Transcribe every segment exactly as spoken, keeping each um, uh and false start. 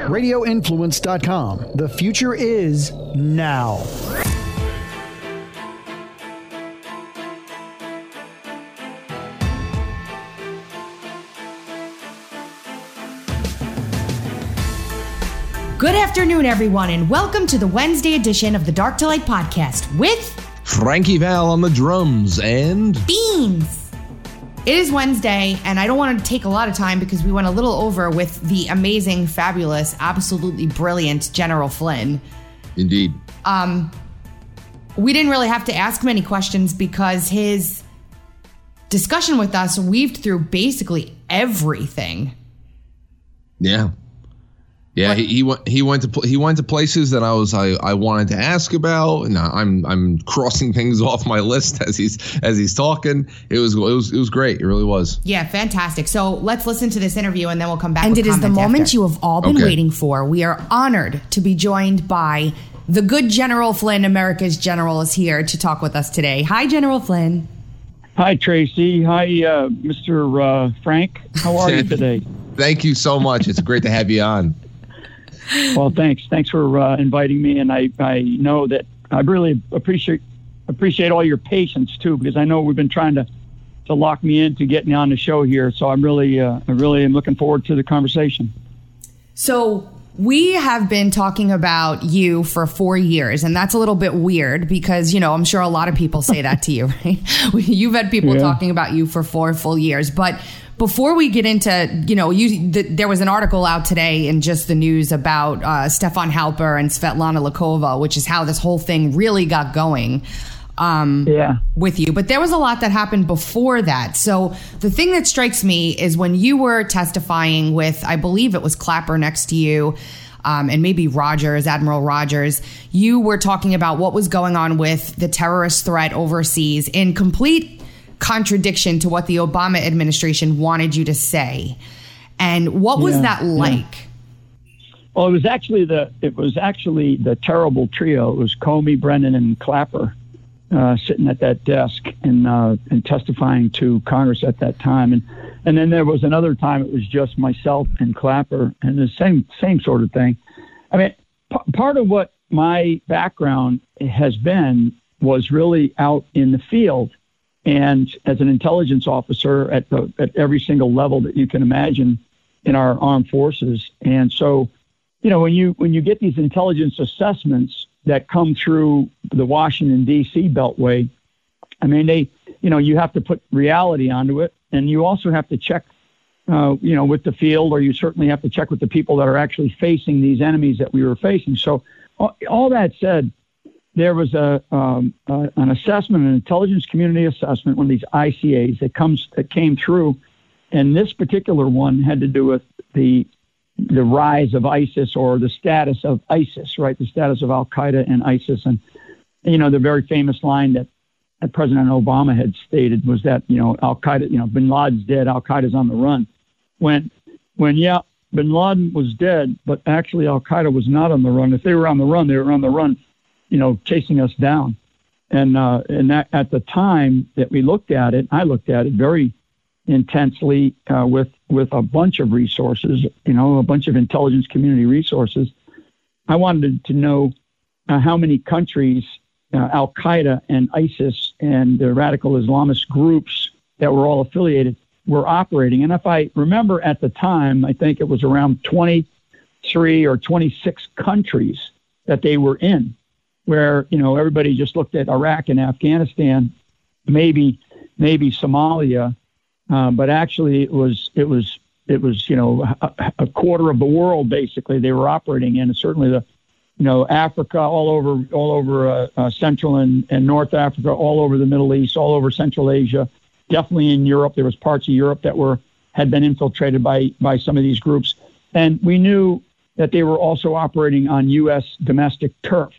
radio influence dot com. The future is now. Good afternoon, everyone, and welcome to the Wednesday edition of the Dark to Light podcast with Frankie Val on the drums and Beans. It is Wednesday, and I don't want to take a lot of time because we went a little over with the amazing, fabulous, absolutely brilliant General Flynn. Indeed. Um, we didn't really have to ask many questions because his discussion with us weaved through basically everything. Yeah. Yeah, he, he went. He went to pl- he went to places that I was I, I wanted to ask about, and I'm I'm crossing things off my list as he's as he's talking. It was it was it was great. It really was. Yeah, fantastic. So let's listen to this interview, and then we'll come back. And with it is the moment after. you have all been Okay. waiting for. We are honored to be joined by the good General Flynn. America's General is here to talk with us today. Hi, General Flynn. Hi, Tracy. Hi, uh, Mister Uh, Frank. How are you today? Thank you so much. It's great to have you on. Well, thanks. Thanks for uh, inviting me, and I, I know that I really appreciate appreciate all your patience too, because I know we've been trying to, to lock me into getting on the show here. So I'm really uh, I really am looking forward to the conversation. So we have been talking about you for four years, and that's a little bit weird because, you know, I'm sure a lot of people say that to you, right? You've had people Yeah. talking about you for four full years, but before we get into, you know, you, the, there was an article out today in just the news about uh, Stefan Halper and Svetlana Lakova, which is how this whole thing really got going um, Yeah. with you. But there was a lot that happened before that. So the thing that strikes me is when you were testifying with, I believe it was Clapper next to you, um, and maybe Rogers, Admiral Rogers, you were talking about what was going on with the terrorist threat overseas in complete contradiction to what the Obama administration wanted you to say. And what was Yeah, that like? yeah. Well, it was actually the it was actually the terrible trio. It was Comey, Brennan, and Clapper uh, sitting at that desk and uh, and testifying to Congress at that time. And and then there was another time it was just myself and Clapper, and the same same sort of thing. I mean, p- part of what my background has been was really out in the field. And as an intelligence officer at the, at every single level that you can imagine in our armed forces. And so, you know, when you when you get these intelligence assessments that come through the Washington, D C beltway, I mean, they, you know, you have to put reality onto it. And you also have to check, uh, you know, with the field, or you certainly have to check with the people that are actually facing these enemies that we were facing. So all, all that said, there was a um, uh, an assessment, an intelligence community assessment, one of these I C As that comes that came through, and this particular one had to do with the the rise of ISIS, or the status of ISIS, right? The status of Al Qaeda and ISIS, and you know the very famous line that, that President Obama had stated was that you know Al Qaeda, you know Bin Laden's dead, Al Qaeda's on the run. When when yeah, Bin Laden was dead, but actually Al Qaeda was not on the run. If they were on the run, they were on the run, you know, chasing us down. And uh, and that, at the time that we looked at it, I looked at it very intensely uh, with with a bunch of resources, you know, a bunch of intelligence community resources. I wanted to know uh, how many countries uh, Al Qaeda and ISIS and the radical Islamist groups that were all affiliated were operating. And if I remember at the time, I think it was around twenty-three or twenty-six countries that they were in, where, you know, everybody just looked at Iraq and Afghanistan, maybe, maybe Somalia, uh, but actually it was, it was, it was, you know, a, a quarter of the world basically they were operating in, and certainly the, you know, Africa, all over, all over uh, uh, Central and, and North Africa, all over the Middle East, all over Central Asia, definitely in Europe. There was parts of Europe that were had been infiltrated by by some of these groups, and we knew that they were also operating on U S domestic turf.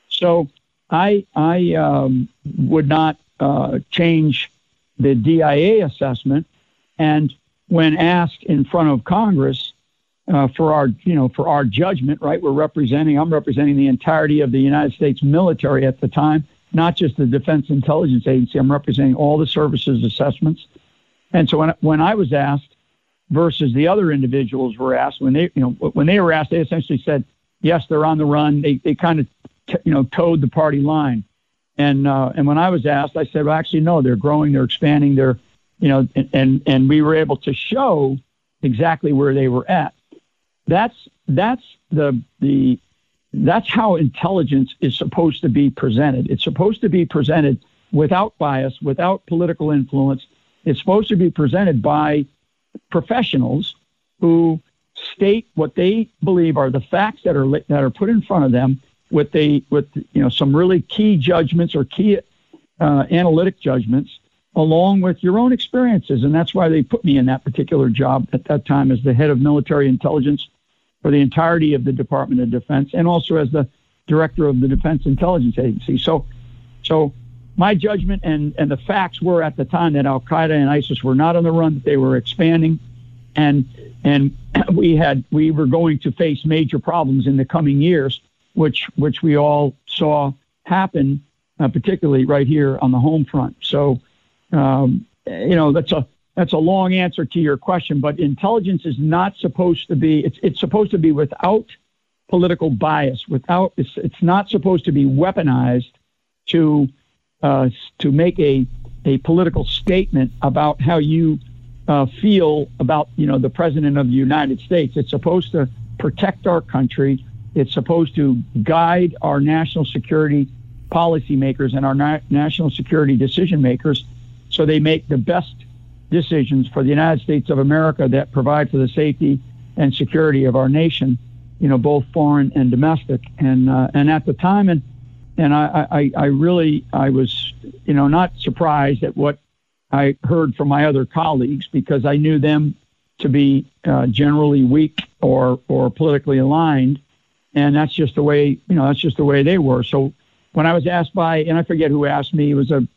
So I I um, would not uh, change the D I A assessment, and when asked in front of Congress uh, for our you know for our judgment, right? We're representing I'm representing the entirety of the United States military at the time, not just the Defense Intelligence Agency. I'm representing all the services assessments, and so when when I was asked versus the other individuals were asked when they, you know, when they were asked, they essentially said, yes, they're on the run. They they kind of, t- you know, towed the party line. And uh, and when I was asked, I said, well, actually, no, they're growing, they're expanding, they're, you know, and, and, and we were able to show exactly where they were at. That's that's the the that's how intelligence is supposed to be presented. It's supposed to be presented without bias, without political influence. It's supposed to be presented by professionals who state what they believe are the facts that are that are put in front of them, with they with you know some really key judgments or key uh, analytic judgments, along with your own experiences. And that's why they put me in that particular job at that time as the head of military intelligence for the entirety of the Department of Defense, and also as the director of the Defense Intelligence Agency. So, so my judgment and, and the facts were at the time that Al-Qaeda and ISIS were not on the run, that they were expanding, and and we had we were going to face major problems in the coming years, which which we all saw happen, uh, particularly right here on the home front. So, um, you know, that's a that's a long answer to your question, but intelligence is not supposed to be. It's it's supposed to be without political bias. Without it's it's not supposed to be weaponized to uh, to make a a political statement about how you uh, feel about you know the president of the United States. It's supposed to protect our country. It's supposed to guide our national security policymakers and our na- national security decision makers, so they make the best decisions for the United States of America that provide for the safety and security of our nation, you know, both foreign and domestic. And uh, and at the time, and and I, I I really I was you know not surprised at what I heard from my other colleagues, because I knew them to be uh, generally weak or or politically aligned, and that's just the way you know that's just the way they were. So when I was asked by, and I forget who asked me, it was a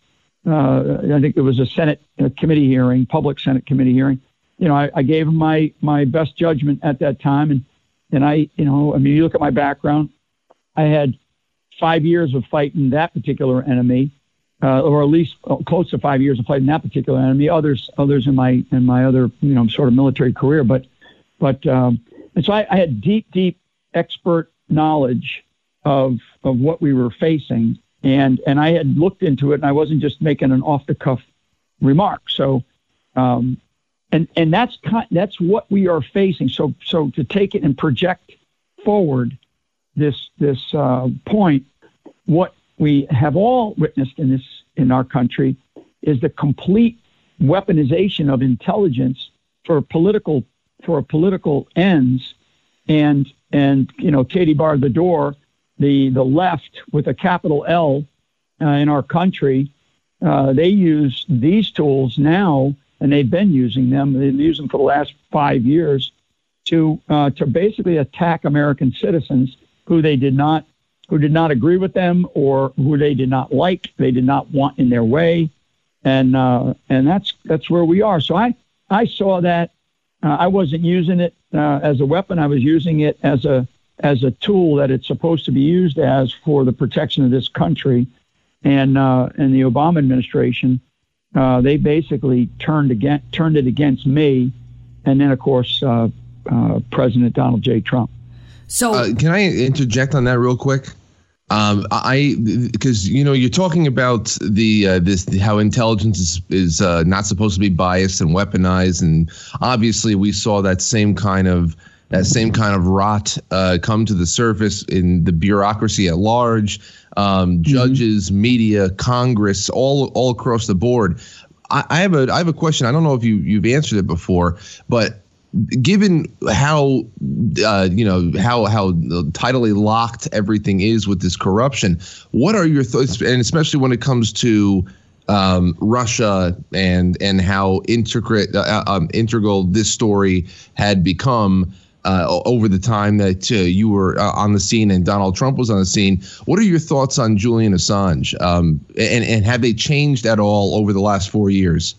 Uh, I think it was a Senate uh, committee hearing, public Senate committee hearing. You know, I, I gave him my my best judgment at that time, and and I, you know, I mean, you look at my background. I had five years of fighting that particular enemy, uh, or at least close to five years of fighting that particular enemy. Others, others in my in my other, you know, sort of military career, but but um, and so I, I had deep, deep expert knowledge of of what we were facing. And and I had looked into it, and I wasn't just making an off-the-cuff remark. So, um, and and that's that's what we are facing. So so to take it and project forward this this uh, point, what we have all witnessed in this in our country is the complete weaponization of intelligence for political for political ends, and and you know Katie barred the door. The the left with a capital L uh, in our country, uh, they use these tools now, and they've been using them. They've used them for the last five years to uh, to basically attack American citizens who they did not who did not agree with them, or who they did not like, they did not want in their way, and uh, and that's that's where we are. So I I saw that. Uh, I wasn't using it uh, as a weapon. I was using it as a as a tool that it's supposed to be used as for the protection of this country. And uh, and the Obama administration, uh, they basically turned again, turned it against me, and then of course uh, uh, President Donald J. Trump. So uh, can I interject on that real quick? Um, I because you know you're talking about the uh, this how intelligence is is uh, not supposed to be biased and weaponized, and obviously we saw that same kind of. That same kind of rot uh, come to the surface in the bureaucracy at large, um, judges, mm-hmm. media, Congress, all all across the board. I, I have a I have a question. I don't know if you you've answered it before, but given how uh, you know how how tidally locked everything is with this corruption, what are your thoughts? And especially when it comes to um, Russia and and how intricate uh, um, integral this story had become. Uh, over the time that uh, you were uh, on the scene and Donald Trump was on the scene. What are your thoughts on Julian Assange? Um, and, and have they changed at all over the last four years?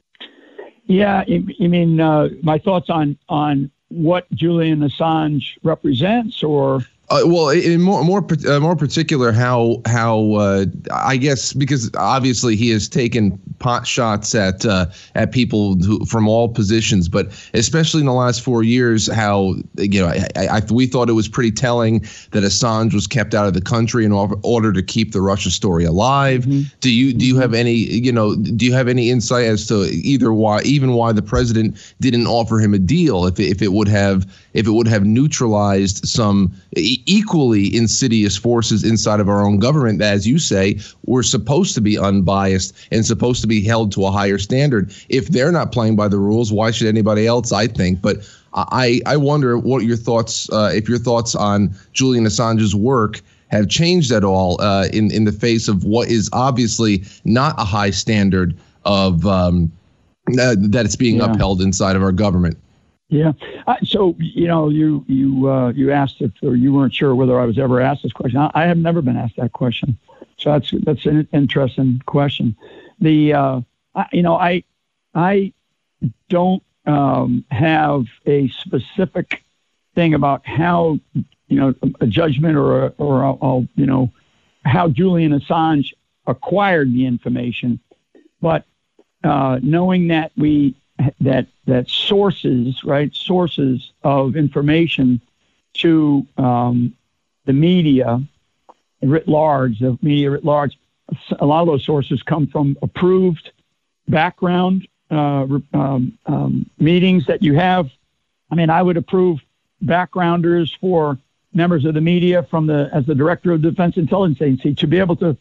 Yeah, you mean uh, my thoughts on, on what Julian Assange represents, or Uh, well, in more more uh, more particular, how how uh, I guess because obviously he has taken pot shots at uh, at people who, from all positions, but especially in the last four years, how you know I, I, we thought it was pretty telling that Assange was kept out of the country in order to keep the Russia story alive. Mm-hmm. Do you do you have any you know do you have any insight as to either why even why the president didn't offer him a deal if it, if it would have if it would have neutralized some equally insidious forces inside of our own government that, as you say, were supposed to be unbiased and supposed to be held to a higher standard? If they're not playing by the rules, why should anybody else, I think? But I, I wonder what your thoughts, uh, if your thoughts on Julian Assange's work have changed at all uh, in, in the face of what is obviously not a high standard of um, uh, that it's being yeah. upheld inside of our government. Yeah. Uh, so, you know, you you uh, you asked if, or you weren't sure whether I was ever asked this question. I, I have never been asked that question. So that's that's an interesting question. The, uh, I, you know, I I don't um, have a specific thing about how, you know, a judgment or, a, or a, a, you know, how Julian Assange acquired the information. But uh, knowing that we, that that sources, right, sources of information to um, the media writ large, the media writ large, a lot of those sources come from approved background uh, um, um, meetings that you have. I mean, I would approve backgrounders for members of the media from the as the director of the Defense Intelligence Agency to be able to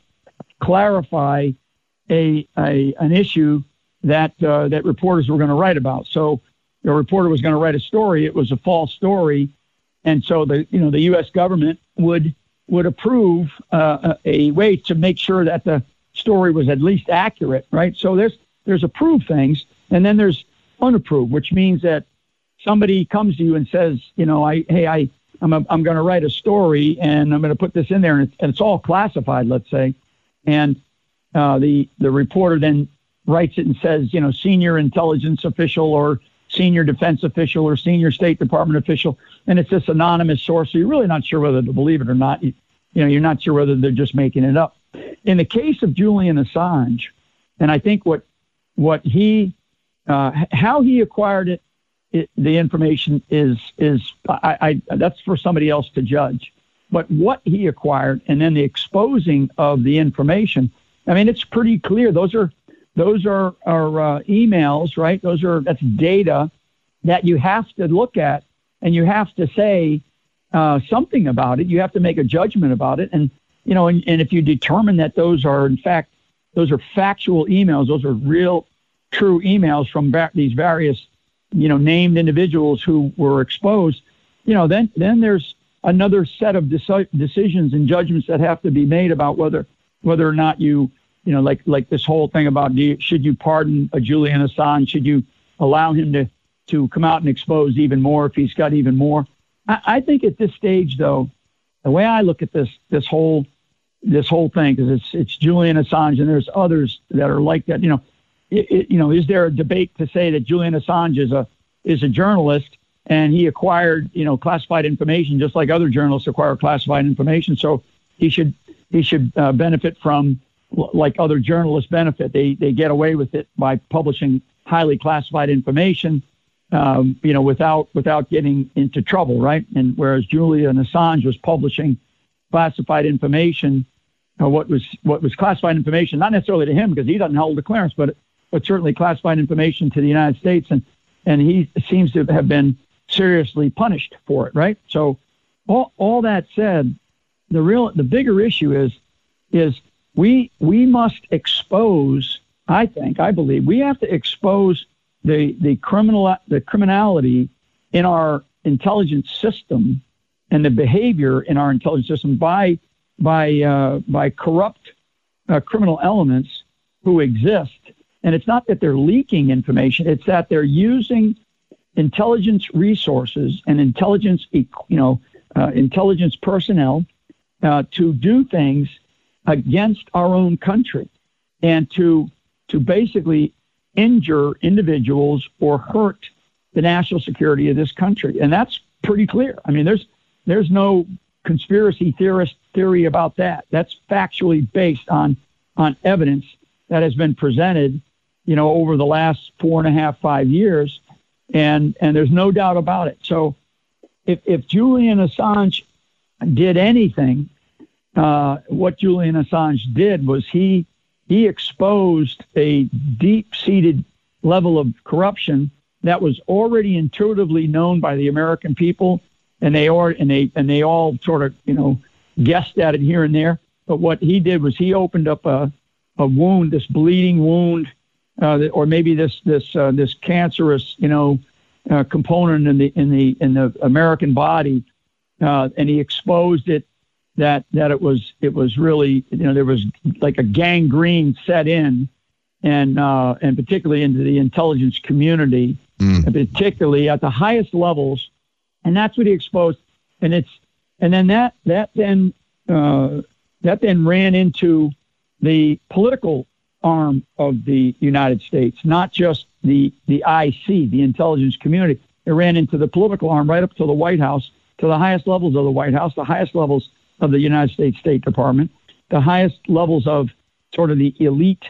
clarify a, a an issue that uh, that reporters were going to write about. So the reporter was going to write a story. It was a false story, and so the you know the U S government would would approve uh, a, a way to make sure that the story was at least accurate, right? So there's there's approved things, and then there's unapproved, which means that somebody comes to you and says, you know, I hey I I'm a, I'm going to write a story and I'm going to put this in there, and it's, and it's all classified, let's say, and uh, the the reporter then writes it and says, you know, senior intelligence official or senior defense official or senior State Department official, and it's this anonymous source. So you're really not sure whether to believe it or not. You, you know, you're not sure whether they're just making it up. In the case of Julian Assange, and I think what what he uh, how he acquired it, it, the information is is I, I that's for somebody else to judge. But what he acquired and then the exposing of the information, I mean, it's pretty clear. Those are Those are, are uh, emails, right? Those are that's data that you have to look at, and you have to say uh, something about it. You have to make a judgment about it, and you know, and, and if you determine that those are in fact those are factual emails, those are real, true emails from va- these various, you know, named individuals who were exposed, you know, then then there's another set of deci- decisions and judgments that have to be made about whether whether or not you. You know, like like this whole thing about do you, should you pardon a Julian Assange? Should you allow him to, to come out and expose even more if he's got even more? I, I think at this stage, though, the way I look at this this whole this whole thing, because it's it's Julian Assange and there's others that are like that. You know, it, it, you know, is there a debate to say that Julian Assange is a is a journalist and he acquired you know classified information just like other journalists acquire classified information? So he should he should uh, benefit from. Like other journalists benefit. They they get away with it by publishing highly classified information, um, you know, without without getting into trouble, right? And whereas Julian Assange was publishing classified information, uh, what was what was classified information, not necessarily to him because he doesn't hold a clearance, but but certainly classified information to the United States, and and he seems to have been seriously punished for it, right? So all all that said, the real the bigger issue is is We we must expose, I think, I believe, we have to expose the the criminal the criminality in our intelligence system and the behavior in our intelligence system by by uh, by corrupt uh, criminal elements who exist. And it's not that they're leaking information; it's that they're using intelligence resources and intelligence, you know, uh, intelligence personnel uh, to do things against our own country and to to basically injure individuals or hurt the national security of this country. And that's pretty clear. I mean, there's there's no conspiracy theorist theory about that. That's factually based on on evidence that has been presented, you know, over the last four and a half, five years, and and there's no doubt about it. So, if if Julian Assange did anything, uh, what Julian Assange did was he he exposed a deep-seated level of corruption that was already intuitively known by the American people, and they or and they and they all sort of, you know, guessed at it here and there. But what he did was he opened up a a wound, this bleeding wound, uh, or maybe this this uh, this cancerous, you know, uh, component in the in the in the American body, uh, and he exposed it. That that it was it was really, you know, there was like a gangrene set in, and uh, and particularly into the intelligence community, mm. and particularly at the highest levels, and that's what he exposed. And it's and then that that then uh, that then ran into the political arm of the United States, not just the the I C, the intelligence community. It ran into the political arm right up to the White House, to the highest levels of the White House, the highest levels of the United States State Department, the highest levels of sort of the elite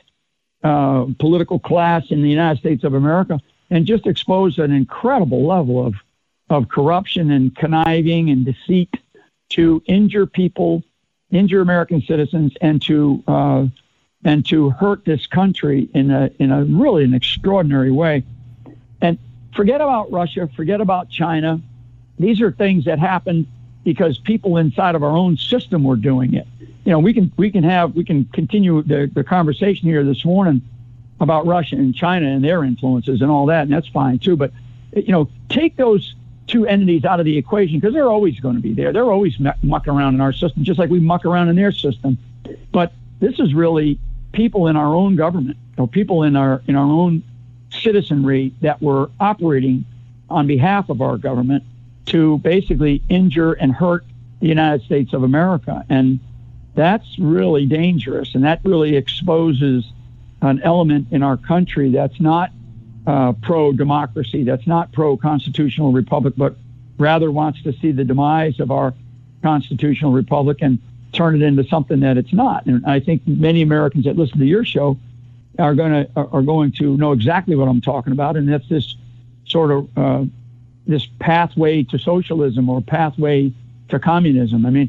uh, political class in the United States of America, and just exposed an incredible level of of corruption and conniving and deceit to injure people, injure American citizens, and to uh, and to hurt this country in a in a really an extraordinary way. And forget about Russia, forget about China. These are things that happened because people inside of our own system were doing it. You know, we can we can have we can continue the, the conversation here this morning about Russia and China and their influences and all that, and that's fine too. But you know, take those two entities out of the equation because they're always going to be there. They're always mucking around in our system, just like we muck around in their system. But this is really people in our own government, or people in our in our own citizenry that were operating on behalf of our government to basically injure and hurt the United States of America. And that's really dangerous. And that really exposes an element in our country that's not uh, pro-democracy, that's not pro-constitutional republic, but rather wants to see the demise of our constitutional republic and turn it into something that it's not. And I think many Americans that listen to your show are going to are going to know exactly what I'm talking about. And that's this sort of uh, this pathway to socialism or pathway to communism. I mean,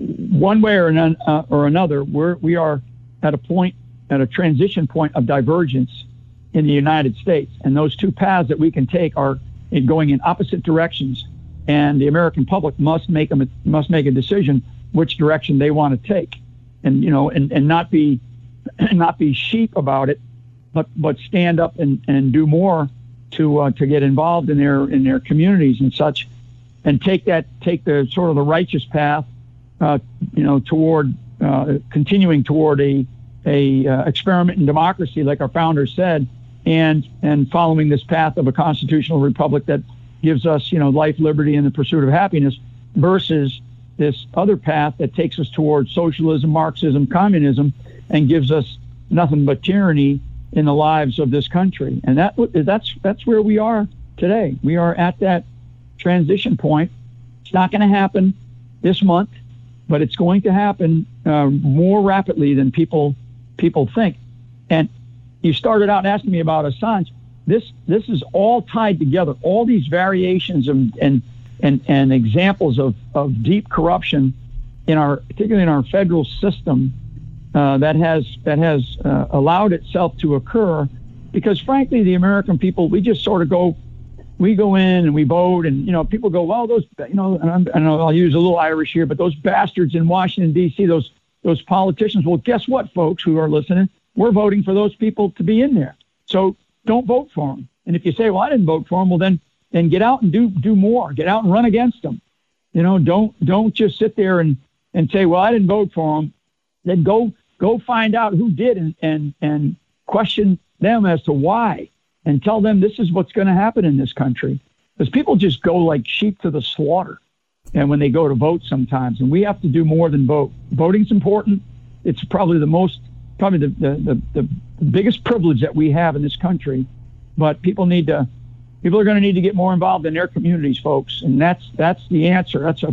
one way or, an, uh, or another, we're, we are at a point, at a transition point of divergence in the United States. And those two paths that we can take are in going in opposite directions. And the American public must make a, must make a decision which direction they want to take. And, you know, and, and not be not be sheep about it, but, but stand up and, and do more to uh, to get involved in their in their communities and such, and take that take the sort of the righteous path, uh, you know, toward uh, continuing toward a a uh, experiment in democracy, like our founders said, and and following this path of a constitutional republic that gives us, you know, life, liberty, and the pursuit of happiness, versus this other path that takes us towards socialism, Marxism, communism, and gives us nothing but tyranny in the lives of this country. And that that's that's where we are today. We are at that transition point. It's not going to happen this month, but it's going to happen uh, more rapidly than people people think. And you started out asking me about Assange. This this is all tied together. All these variations of, and and and examples of, of deep corruption in our, particularly in our federal system, Uh, that has that has uh, allowed itself to occur, because frankly, the American people, we just sort of go, we go in and we vote, and you know, people go, well, those, you know, and I'm, I know I'll use a little Irish here, but those bastards in Washington D C, those those politicians. Well, guess what, folks who are listening, we're voting for those people to be in there. So don't vote for them. And if you say, well, I didn't vote for them, well, then then get out and do do more. Get out and run against them. You know, don't don't just sit there and and say, well, I didn't vote for them. Then go. Go find out who did and, and, and question them as to why, and tell them this is what's going to happen in this country. Because people just go like sheep to the slaughter, and when they go to vote sometimes. And we have to do more than vote. Voting's important. It's probably the most, probably the, the, the, the biggest privilege that we have in this country. But people need to, people are going to need to get more involved in their communities, folks. And that's that's the answer. That's a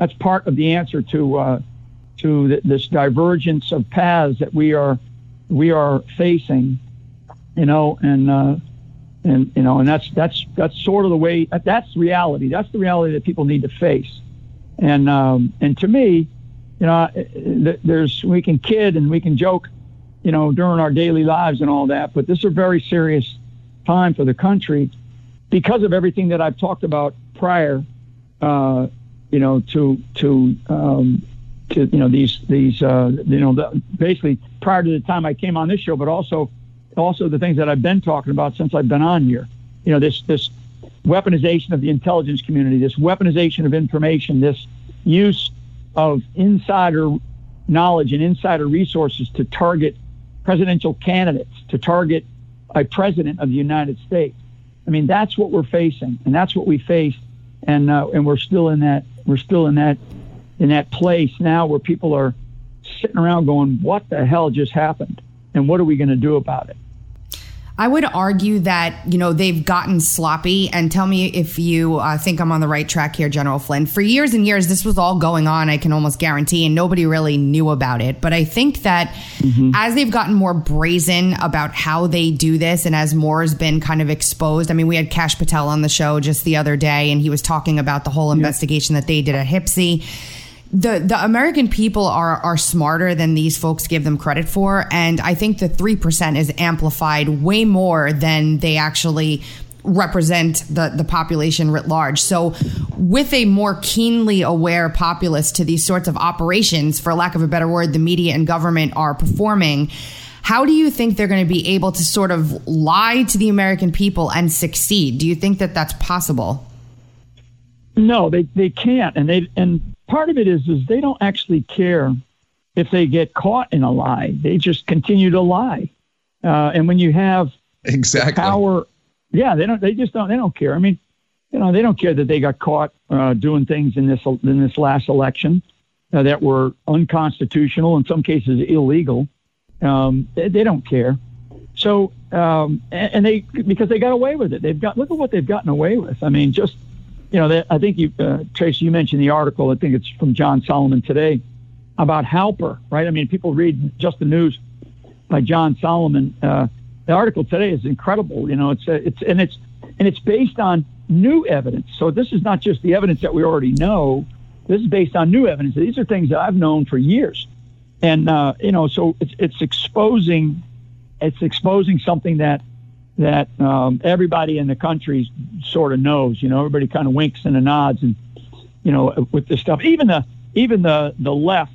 that's part of the answer to uh, to th- this divergence of paths that we are we are facing, you know, and uh, and you know, and that's that's that's sort of the way. That's reality. That's the reality that people need to face. And um, and to me, you know, there's we can kid and we can joke, you know, during our daily lives and all that, but this is a very serious time for the country because of everything that I've talked about prior, uh, you know, to to um, to you know these these uh, you know the, basically prior to the time I came on this show, but also also the things that I've been talking about since I've been on here. You know, this this weaponization of the intelligence community, this weaponization of information, this use of insider knowledge and insider resources to target presidential candidates, to target a president of the United States. I mean, that's what we're facing, and that's what we faced, and uh, and we're still in that we're still in that in that place now where people are sitting around going, "What the hell just happened? And what are we going to do about it?" I would argue that, you know, they've gotten sloppy, and tell me if you uh, think I'm on the right track here, General Flynn. For years and years, this was all going on, I can almost guarantee, and nobody really knew about it. But I think that mm-hmm. as they've gotten more brazen about how they do this, and as more has been kind of exposed, I mean, we had Kash Patel on the show just the other day, and he was talking about the whole yeah. investigation that they did at Hipsy. The the American people are are smarter than these folks give them credit for. And I think the three percent is amplified way more than they actually represent the, the population writ large. So with a more keenly aware populace to these sorts of operations, for lack of a better word, the media and government are performing, how do you think they're going to be able to sort of lie to the American people and succeed? Do you think that that's possible? No, they, they can't. And they and part of it is is they don't actually care if they get caught in a lie. They just continue to lie. Uh, and when you have exactly power, yeah, they don't. They just don't. They don't care. I mean, you know, they don't care that they got caught uh, doing things in this in this last election uh, that were unconstitutional, in some cases illegal. Um, they, they don't care. So um, and, and they because they got away with it. They've got look at what they've gotten away with. I mean, just. You know, they, I think you, uh, Tracy, you mentioned the article. I think it's from John Solomon today about Halper, right? I mean, people read Just the News by John Solomon. Uh, the article today is incredible. You know, it's uh, it's and it's and it's based on new evidence. So this is not just the evidence that we already know. This is based on new evidence. These are things that I've known for years, and uh, you know, so it's it's exposing it's exposing something that. that um, everybody in the country sort of knows. You know, everybody kind of winks and nods, and you know, with this stuff. Even the even the the left,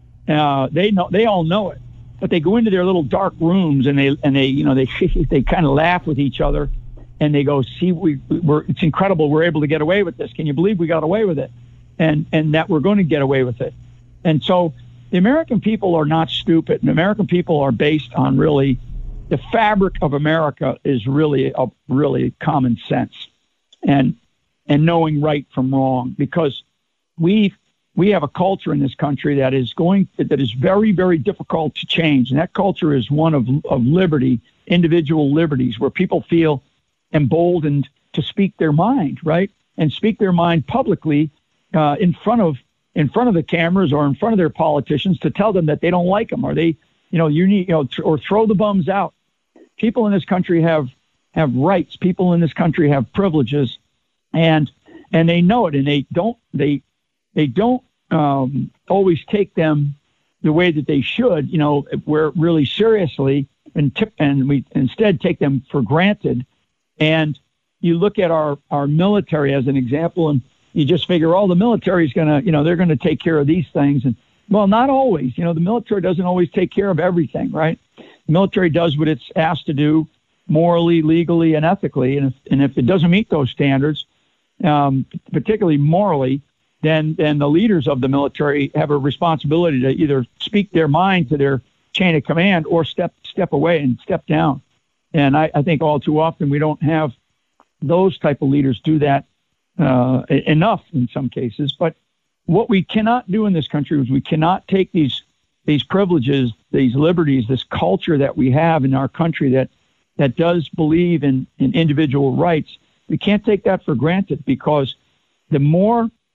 uh, they know they all know it, but they go into their little dark rooms and they and they you know they they kind of laugh with each other, and they go, "See, we we're it's incredible. We're able to get away with this. Can you believe we got away with it?" And and that we're going to get away with it. And so the American people are not stupid. The American people are based on really. The fabric of America is really a really common sense, and and knowing right from wrong, because we we have a culture in this country that is going that is very very difficult to change, and that culture is one of of liberty, individual liberties, where people feel emboldened to speak their mind, right, and speak their mind publicly uh, in front of in front of the cameras or in front of their politicians to tell them that they don't like them, or they you know you need you know th- or throw the bums out. People in this country have have rights. People in this country have privileges, and and they know it, and they don't they they don't um, always take them the way that they should. You know, where really seriously, and tip, and we instead take them for granted. And you look at our our military as an example, and you just figure, oh, the military is gonna, you know, they're gonna take care of these things, and well, not always. You know, the military doesn't always take care of everything, right? The military does what it's asked to do morally, legally, and ethically. And if, and if it doesn't meet those standards, um, particularly morally, then, then the leaders of the military have a responsibility to either speak their mind to their chain of command or step step away and step down. And I, I think all too often we don't have those type of leaders do that uh, enough in some cases. But what we cannot do in this country is we cannot take these these privileges, these liberties, this culture that we have in our country that that does believe in, in individual rights. We can't take that for granted, because the more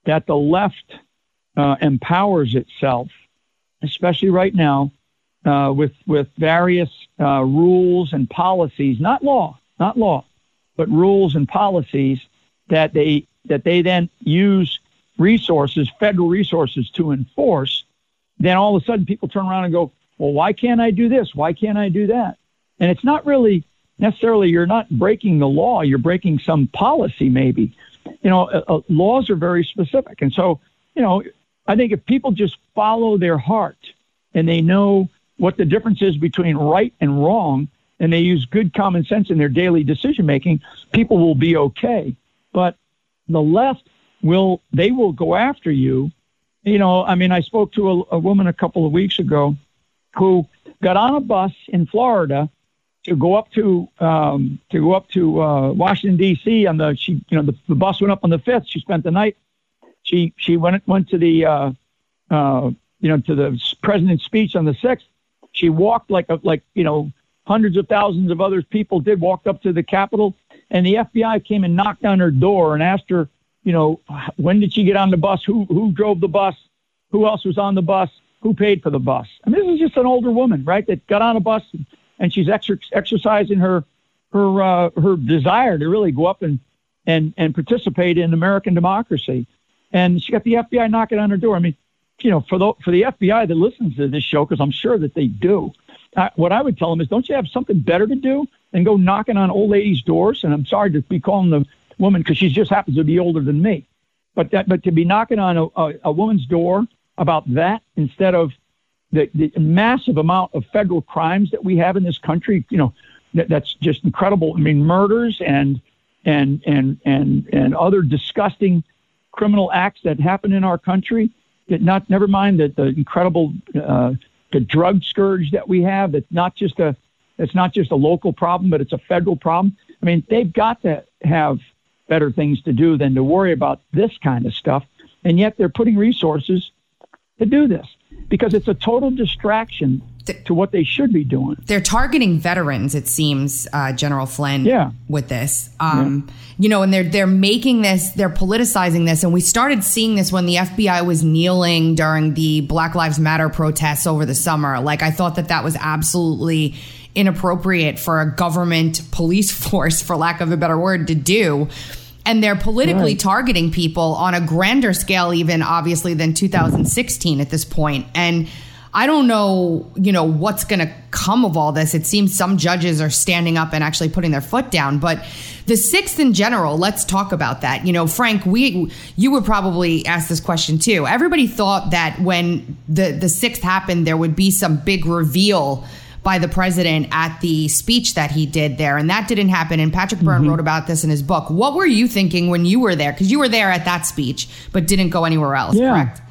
that the left uh, empowers itself, especially right now, uh, with with various uh, rules and policies, not law, not law, but rules and policies that they that they then use resources, federal resources, to enforce. Then all of a sudden, people turn around and go, "Well, why can't I do this? Why can't I do that?" And it's not really necessarily you're not breaking the law; you're breaking some policy, maybe. You know, uh, uh, laws are very specific, and so you know, I think if people just follow their heart and they know what the difference is between right and wrong, and they use good common sense in their daily decision making, people will be okay. But the left will, they will go after you. You know, I mean, I spoke to a, a woman a couple of weeks ago who got on a bus in Florida to go up to um, to go up to uh, Washington D C on the she you know the, the bus went up on the fifth. She spent the night. She she went went to the uh, uh, you know to the president's speech on the sixth. She walked like a, like you know hundreds of thousands of other people did. Walked up to the Capitol, and the F B I came and knocked on her door and asked her, you know, when did she get on the bus? Who who drove the bus? Who else was on the bus? Who paid for the bus? I mean, this is just an older woman, right? That got on a bus and she's exer- exercising her her uh, her desire to really go up and and and participate in American democracy. And she got the F B I knocking on her door. I mean, you know, for the for the F B I that listens to this show, because I'm sure that they do, I, what I would tell them is, don't you have something better to do than go knocking on old ladies' doors? And I'm sorry to be calling the woman because she just happens to be older than me, but that but to be knocking on a, a, a woman's door about that instead of the, the massive amount of federal crimes that we have in this country, you know, that, that's just incredible. I mean, murders and and and and and other disgusting criminal acts that happen in our country. That not never mind that the incredible uh, the drug scourge that we have. That's not just a it's not just a local problem, but it's a federal problem. I mean, they've got to have better things to do than to worry about this kind of stuff, and yet they're putting resources to do this because it's a total distraction to what they should be doing. They're targeting veterans, it seems, uh, General Flynn, yeah. with this. Um, yeah. You know, and they're they're making this, they're politicizing this. And we started seeing this when the F B I was kneeling during the Black Lives Matter protests over the summer. Like, I thought that that was absolutely inappropriate for a government police force, for lack of a better word, to do. And they're politically right. targeting people on a grander scale, even obviously than two thousand sixteen at this point. And I don't know, you know, what's going to come of all this. It seems some judges are standing up and actually putting their foot down. But the sixth in general, let's talk about that. You know, Frank, we you would probably ask this question, too. Everybody thought that when the, the sixth happened, there would be some big reveal by the president at the speech that he did there. And that didn't happen. And Patrick Byrne mm-hmm. wrote about this in his book. What were you thinking when you were there? Because you were there at that speech, but didn't go anywhere else, yeah. correct?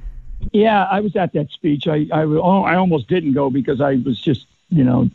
Yeah, I was at that speech. I, I, I almost didn't go because I was just, you know,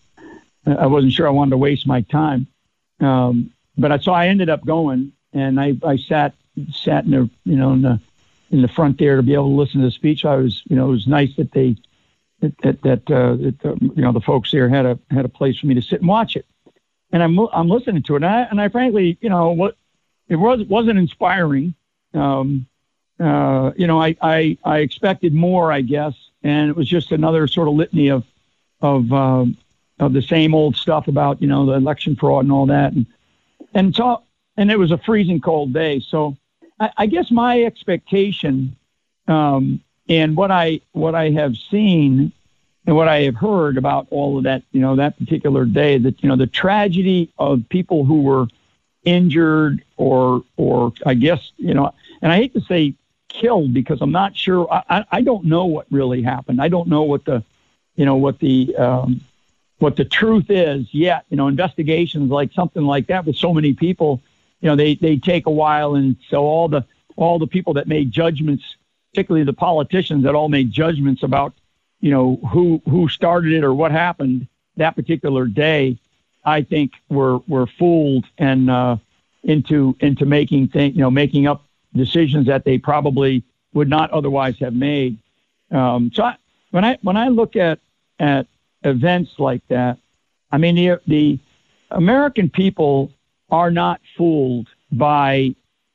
I wasn't sure I wanted to waste my time. Um, but I, so I ended up going, and I, I sat sat in the, you know, in the in the front there to be able to listen to the speech. I was, you know, it was nice that they that that, that, uh, that uh, you know, the folks there had a had a place for me to sit and watch it. And I'm I'm listening to it, and I, and I frankly, you know, what it was wasn't inspiring. Um, Uh, you know, I, I, I expected more, I guess, and it was just another sort of litany of of um, of the same old stuff about, you know, the election fraud and all that, and and so and it was a freezing cold day. So I, I guess my expectation um, and what I what I have seen and what I have heard about all of that, you know, that particular day, that, you know, the tragedy of people who were injured or or I guess, you know, and I hate to say killed because I'm not sure. I, I don't know what really happened. I don't know what the, you know, what the, um, what the truth is yet. You know, investigations like something like that with so many people, you know, they, they take a while. And so all the, all the people that made judgments, particularly the politicians that all made judgments about, you know, who, who started it or what happened that particular day, I think were, were fooled and, uh, into, into making things, you know, making up decisions that they probably would not otherwise have made. Um, so I, when I when I look at at events like that, I mean the the American people are not fooled by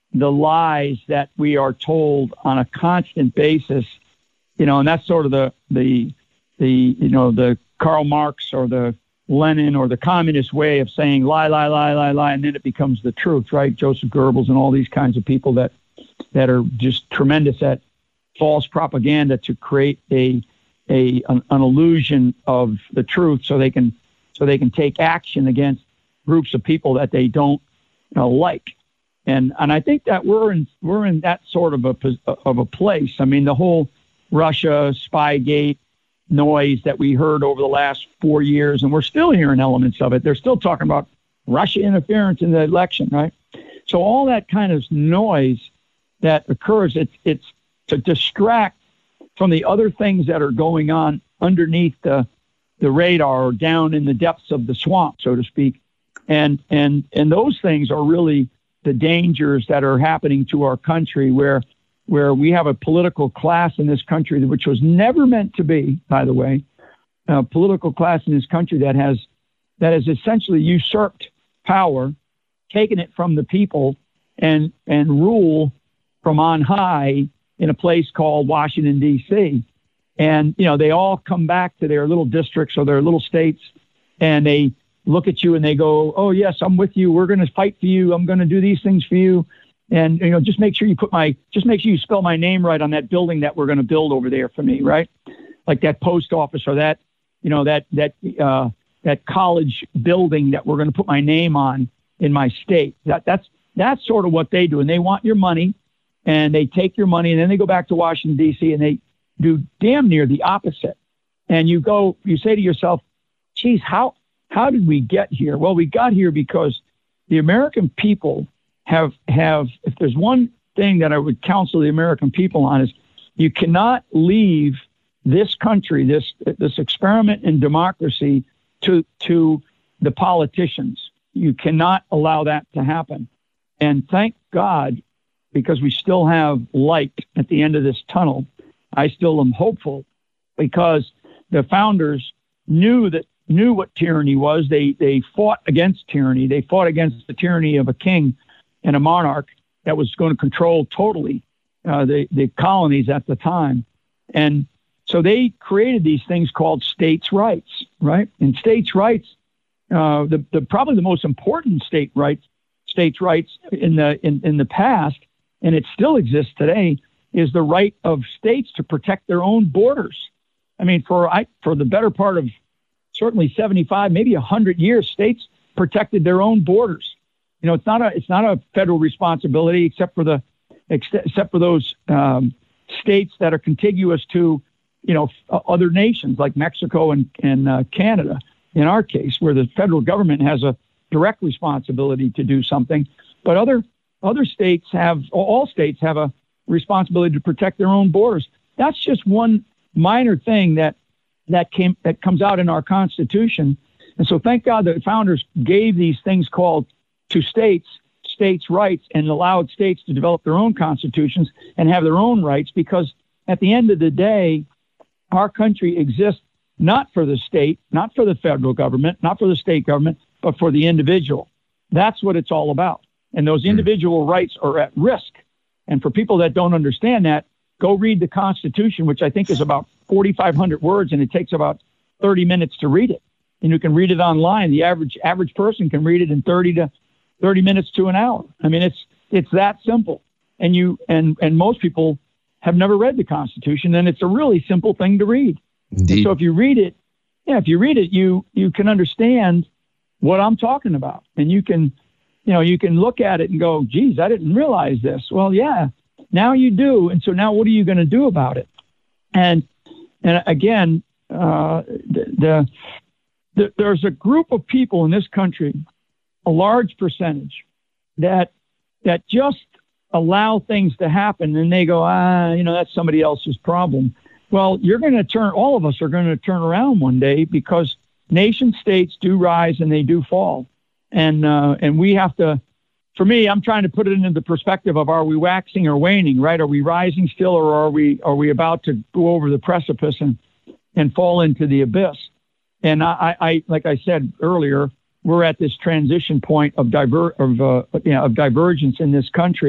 the lies that we are told on a constant basis, you know, and that's sort of the, the, the, you know, the Karl Marx or the Lenin or the communist way of saying lie, lie, lie, lie, lie, and then it becomes the truth, right? Joseph Goebbels and all these kinds of people that, that are just tremendous at false propaganda to create a, a, an, an illusion of the truth so they can, so they can take action against groups of people that they don't, you know, like. And, and I think that we're in, we're in that sort of a, of a place. I mean, the whole Russia Spygate noise that we heard over the last four years, and we're still hearing elements of it. They're still talking about Russia interference in the election, right? So all that kind of noise that occurs, it's, it's to distract from the other things that are going on underneath the, the radar or down in the depths of the swamp, so to speak. And, and, and those things are really the dangers that are happening to our country, where where we have a political class in this country, which was never meant to be, by the way, a political class in this country that has that has essentially usurped power, taken it from the people, and and rule from on high in a place called Washington, D C. And, you know, they all come back to their little districts or their little states, and they look at you and they go, oh, yes, I'm with you. We're going to fight for you. I'm going to do these things for you. And, you know, just make sure you put my, just make sure you spell my name right on that building that we're going to build over there for me, right? Like that post office or that, you know, that, that, uh, that college building that we're going to put my name on in my state. That, that's, that's sort of what they do. And they want your money, and they take your money, and then they go back to Washington, D C, and they do damn near the opposite. And you go, you say to yourself, geez, how, how did we get here? Well, we got here because the American people have, have, if there's one thing that I would counsel the American people on, is you cannot leave this country, this, this experiment in democracy to, to the politicians. You cannot allow that to happen. And thank God, because we still have light at the end of this tunnel. I still am hopeful, because the founders knew that knew what tyranny was. They they fought against tyranny. They fought against the tyranny of a king and a monarch that was going to control totally uh, the, the colonies at the time. And so they created these things called states' rights, right? And states' rights, uh, the, the probably the most important state rights, states' rights in the in, in the past, and it still exists today, is the right of states to protect their own borders. I mean, for I, for the better part of certainly seventy-five, maybe one hundred years, states protected their own borders. You know, it's not a it's not a federal responsibility, except for the except for those um, states that are contiguous to, you know, other nations like Mexico and and uh, Canada. In our case, where the federal government has a direct responsibility to do something, but other other states have, all states have a responsibility to protect their own borders. That's just one minor thing that that came that comes out in our Constitution. And so thank God the founders gave these things called to states, states' rights, and allowed states to develop their own constitutions and have their own rights, because at the end of the day, our country exists not for the state, not for the federal government, not for the state government, but for the individual. That's what it's all about. And those individual rights are at risk. And for people that don't understand that, go read the Constitution, which I think is about forty-five hundred words, and it takes about thirty minutes to read it. And you can read it online. The average average person can read it in thirty to thirty minutes to an hour. I mean, it's it's that simple. And you and and most people have never read the Constitution, and it's a really simple thing to read. Indeed. So if you read it, yeah, if you read it, you you can understand what I'm talking about, and you can, you know, you can look at it and go, geez, I didn't realize this. Well, yeah, now you do. And so now what are you going to do about it? And, and again, uh, the, the, the, there's a group of people in this country, a large percentage, that, that just allow things to happen, and they go, ah, you know, that's somebody else's problem. Well, you're going to turn, all of us are going to turn around one day, because nation states do rise and they do fall. And, uh, and we have to, for me, I'm trying to put it into the perspective of, are we waxing or waning, right? Are we rising still, or are we, are we about to go over the precipice and, and fall into the abyss? And I, I, like I said earlier, we're at this transition point of diver, of, uh, you know, of divergence in this country.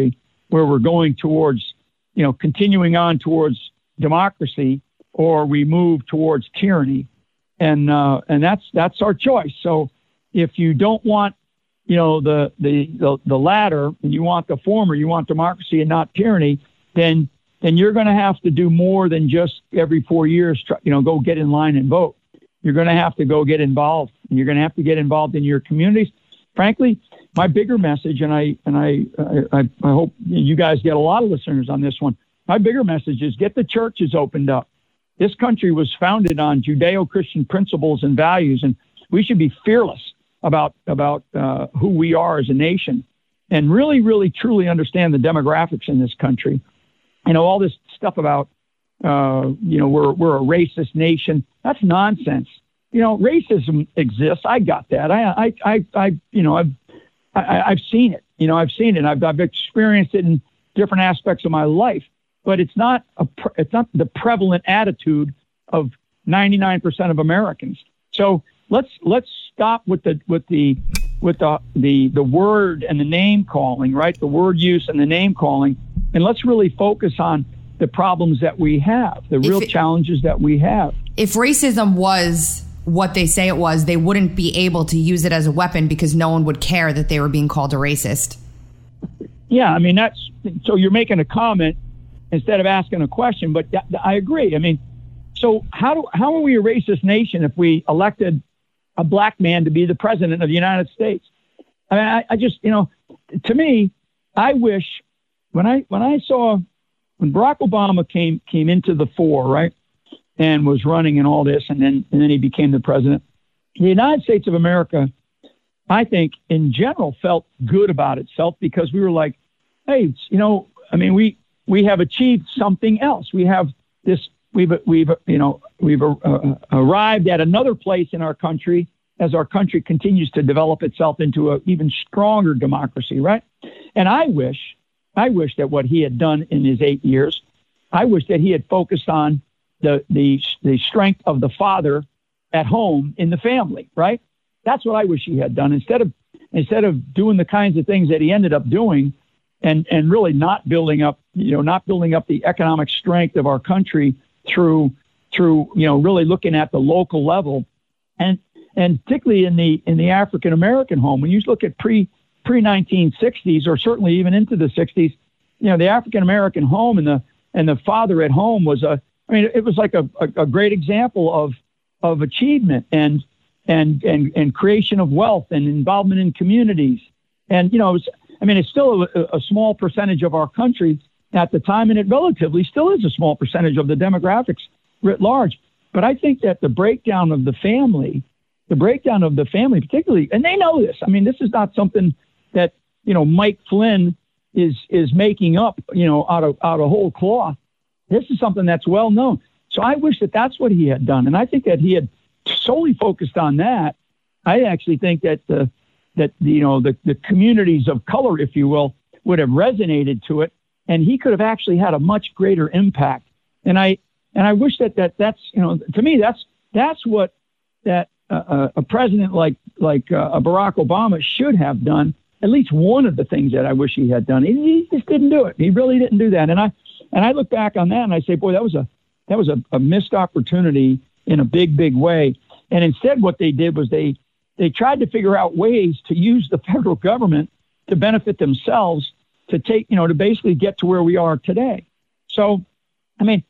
where we're going towards, you know, continuing on towards democracy, or we move towards tyranny. And uh, and that's that's our choice. So if you don't want, you know, the, the the the latter, and you want the former, you want democracy and not tyranny, then then you're going to have to do more than just every four years, try, you know, go get in line and vote. You're going to have to go get involved, and you're going to have to get involved in your communities. Frankly, my bigger message, and I and I I, I hope you guys get a lot of listeners on this one. My bigger message is get the churches opened up. This country was founded on Judeo-Christian principles and values, and we should be fearless about about uh, who we are as a nation, and really, really, truly understand the demographics in this country. You know, all this stuff about, uh, you know, we're we're a racist nation. That's nonsense. You know, racism exists. I got that. I, I, I, I you know, I've I, I've seen it. You know, I've seen it. I've I've experienced it in different aspects of my life. But it's not a it's not the prevalent attitude of ninety-nine percent of Americans. So let's let's stop with the with the with the the the word and the name calling, right? The word use and the name calling, and let's really focus on the problems that we have, the real it, challenges that we have. If racism was what they say it was, they wouldn't be able to use it as a weapon because no one would care that they were being called a racist. Yeah, I mean that's so you're making a comment instead of asking a question, but I agree. I mean, so how do how are we a racist nation if we elected a black man to be the president of the United States? I mean, I, I just, you know, to me, I wish when I when I saw when Barack Obama came came into the fore, right, and was running and all this, and then and then he became the president. The United States of America, I think, in general, felt good about itself because we were like, hey, you know, I mean, we. We have achieved something else. We have this. We've we've you know we've uh, arrived at another place in our country as our country continues to develop itself into an even stronger democracy, right? And I wish, I wish that what he had done in his eight years, I wish that he had focused on the the the strength of the father at home in the family, right? That's what I wish he had done instead of instead of doing the kinds of things that he ended up doing. And and really not building up, you know, not building up the economic strength of our country through through you know really looking at the local level, and and particularly in the in the African American home. When you look at pre pre nineteen sixties or certainly even into the sixties, you know, the African American home and the and the father at home was a I mean it was like a, a, a great example of of achievement and and and and creation of wealth and involvement in communities. And you know it was. I mean, it's still a, a small percentage of our country at the time, and it relatively still is a small percentage of the demographics writ large. But I think that the breakdown of the family, the breakdown of the family particularly, and they know this. I mean, this is not something that, you know, Mike Flynn is is making up, you know, out of out of whole cloth. This is something that's well known. So I wish that that's what he had done. And I think that he had solely focused on that. I actually think that the that, you know, the, the communities of color, if you will, would have resonated to it. And he could have actually had a much greater impact. And I and I wish that, that that's, you know, to me, that's that's what that uh, a president like like uh, Barack Obama should have done. At least one of the things that I wish he had done. He, he just didn't do it. He really didn't do that. And I and I look back on that and I say, boy, that was a that was a, a missed opportunity in a big, big way. And instead, what they did was they They tried to figure out ways to use the federal government to benefit themselves, to take, you know, to basically get to where we are today. So, I mean,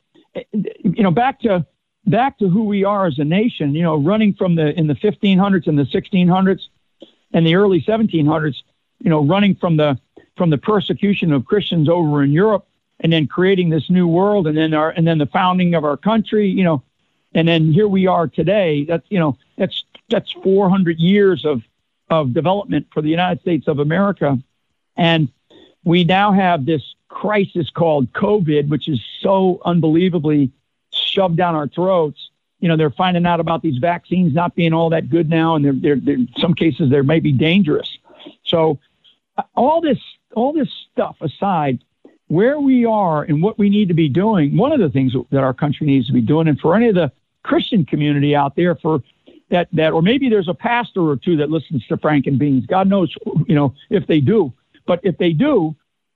you know, back to back to who we are as a nation, you know, running from the in the fifteen hundreds and the sixteen hundreds and the early seventeen hundreds, you know, running from the from the persecution of Christians over in Europe, and then creating this new world, and then our and then the founding of our country, you know, and then here we are today. That's, you know, that's That's four hundred years of, of development for the United States of America. And we now have this crisis called COVID, which is so unbelievably shoved down our throats. You know, they're finding out about these vaccines not being all that good now. And they're, they're, they're in some cases, they may be dangerous. So all this, all this stuff aside, where we are and what we need to be doing, one of the things that our country needs to be doing, and for any of the Christian community out there, for that, that, or maybe there's a pastor or two that listens to Frank and Beans. God knows, you know, if they do. But if they do,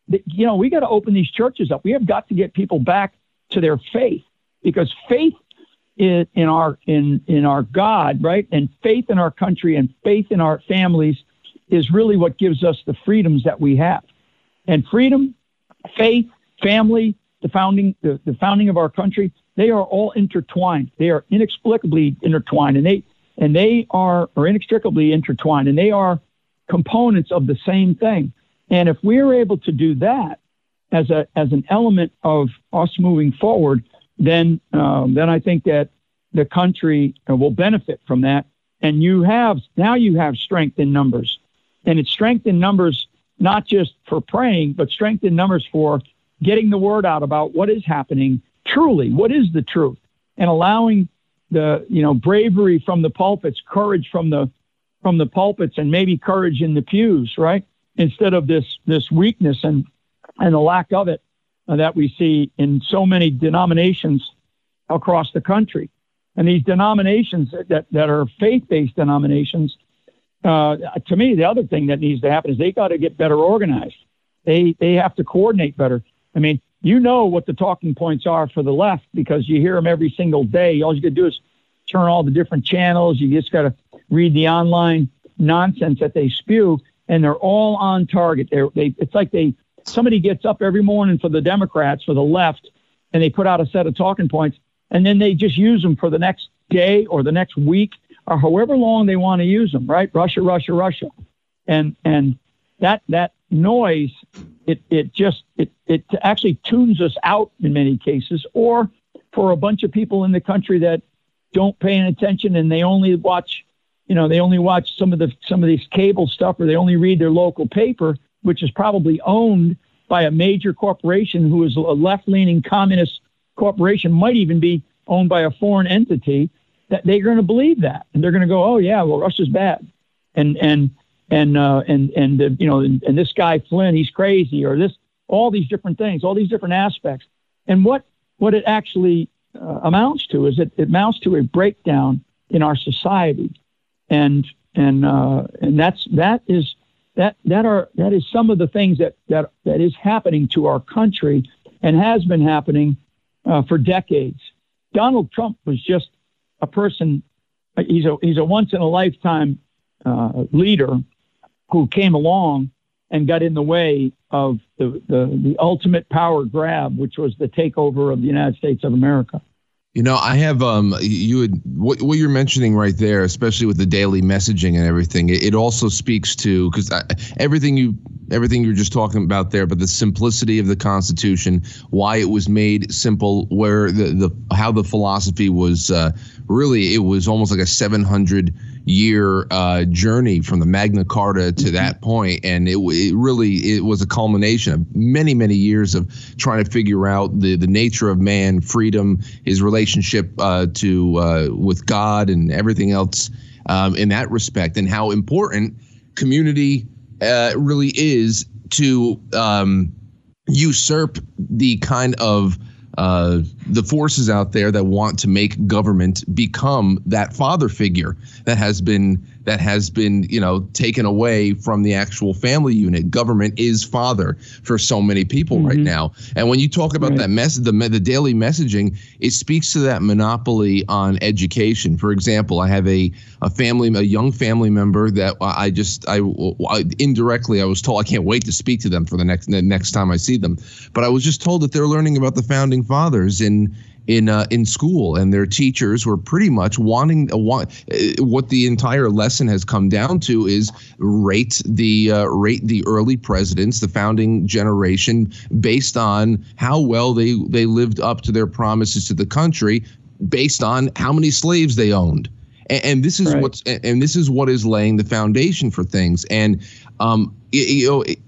you know, we got to open these churches up. We have got to get people back to their faith, because faith in, in our in in our God, right, and faith in our country and faith in our families is really what gives us the freedoms that we have. And freedom, faith, family, the founding the, the founding of our country, they are all intertwined. They are inexplicably intertwined, and they and they are are inextricably intertwined, and they are components of the same thing. And if we are able to do that as a as an element of us moving forward, then um, then I think that the country will benefit from that. And you have now you have strength in numbers, and it's strength in numbers not just for praying, but strength in numbers for getting the word out about what is happening truly, what is the truth, and allowing the you know bravery from the pulpits, courage from the from the pulpits, and maybe courage in the pews, right? Instead of this this weakness and and the lack of it uh, that we see in so many denominations across the country. And these denominations that, that are faith-based denominations, uh, to me, the other thing that needs to happen is they got to get better organized. They they have to coordinate better. I mean, you know what the talking points are for the left because you hear them every single day. All you got to do is turn all the different channels. You just got to read the online nonsense that they spew, and they're all on target. They're, they it's like they somebody gets up every morning for the Democrats, for the left, and they put out a set of talking points, and then they just use them for the next day or the next week or however long they want to use them, right? Russia, Russia, Russia. And and that that noise, it it just, it, it actually tunes us out in many cases, or for a bunch of people in the country that don't pay any attention and they only watch, you know, they only watch some of the some of these cable stuff, or they only read their local paper, which is probably owned by a major corporation who is a left-leaning communist corporation, might even be owned by a foreign entity, that they're going to believe that. And they're going to go, oh, yeah, well, Russia's bad. And, and, and, uh, and, and, uh, you know, and, and this guy Flynn, he's crazy, or this, all these different things, all these different aspects. And what, what it actually uh, amounts to is it, it amounts to a breakdown in our society. And, and, uh, and that's, that is, that, that are, that is some of the things that, that, that is happening to our country and has been happening uh, for decades. Donald Trump was just a person. He's a, he's a once in a lifetime uh, leader who came along and got in the way of the, the, the ultimate power grab, which was the takeover of the United States of America. You know, I have um, you would what, what you're mentioning right there, especially with the daily messaging and everything. It, it also speaks to because everything you everything you're just talking about there, but the simplicity of the Constitution, why it was made simple, where the, the how the philosophy was uh, really it was almost like a seven hundred year uh, journey from the Magna Carta to that point, and it, it really it was a culmination of many many years of trying to figure out the the nature of man, freedom, his relationship uh, to uh, with God, and everything else um, in that respect, and how important community uh, really is to um, usurp the kind of uh, the forces out there that want to make government become that father figure that has been that has been, you know, taken away from the actual family unit. Government is father for so many people mm-hmm. right now. And when you talk about right. that message, the, the daily messaging, it speaks to that monopoly on education. For example, I have a, a family, a young family member that I just, I, I indirectly, I was told, I can't wait to speak to them for the next, the next time I see them. But I was just told that they're learning about the founding fathers in, in uh, in school, and their teachers were pretty much wanting uh, want, uh, what the entire lesson has come down to is rate the uh, rate the early presidents, the founding generation, based on how well they they lived up to their promises to the country, based on how many slaves they owned. And, and this is right. what's and this is what is laying the foundation for things. And um, it, you know. It,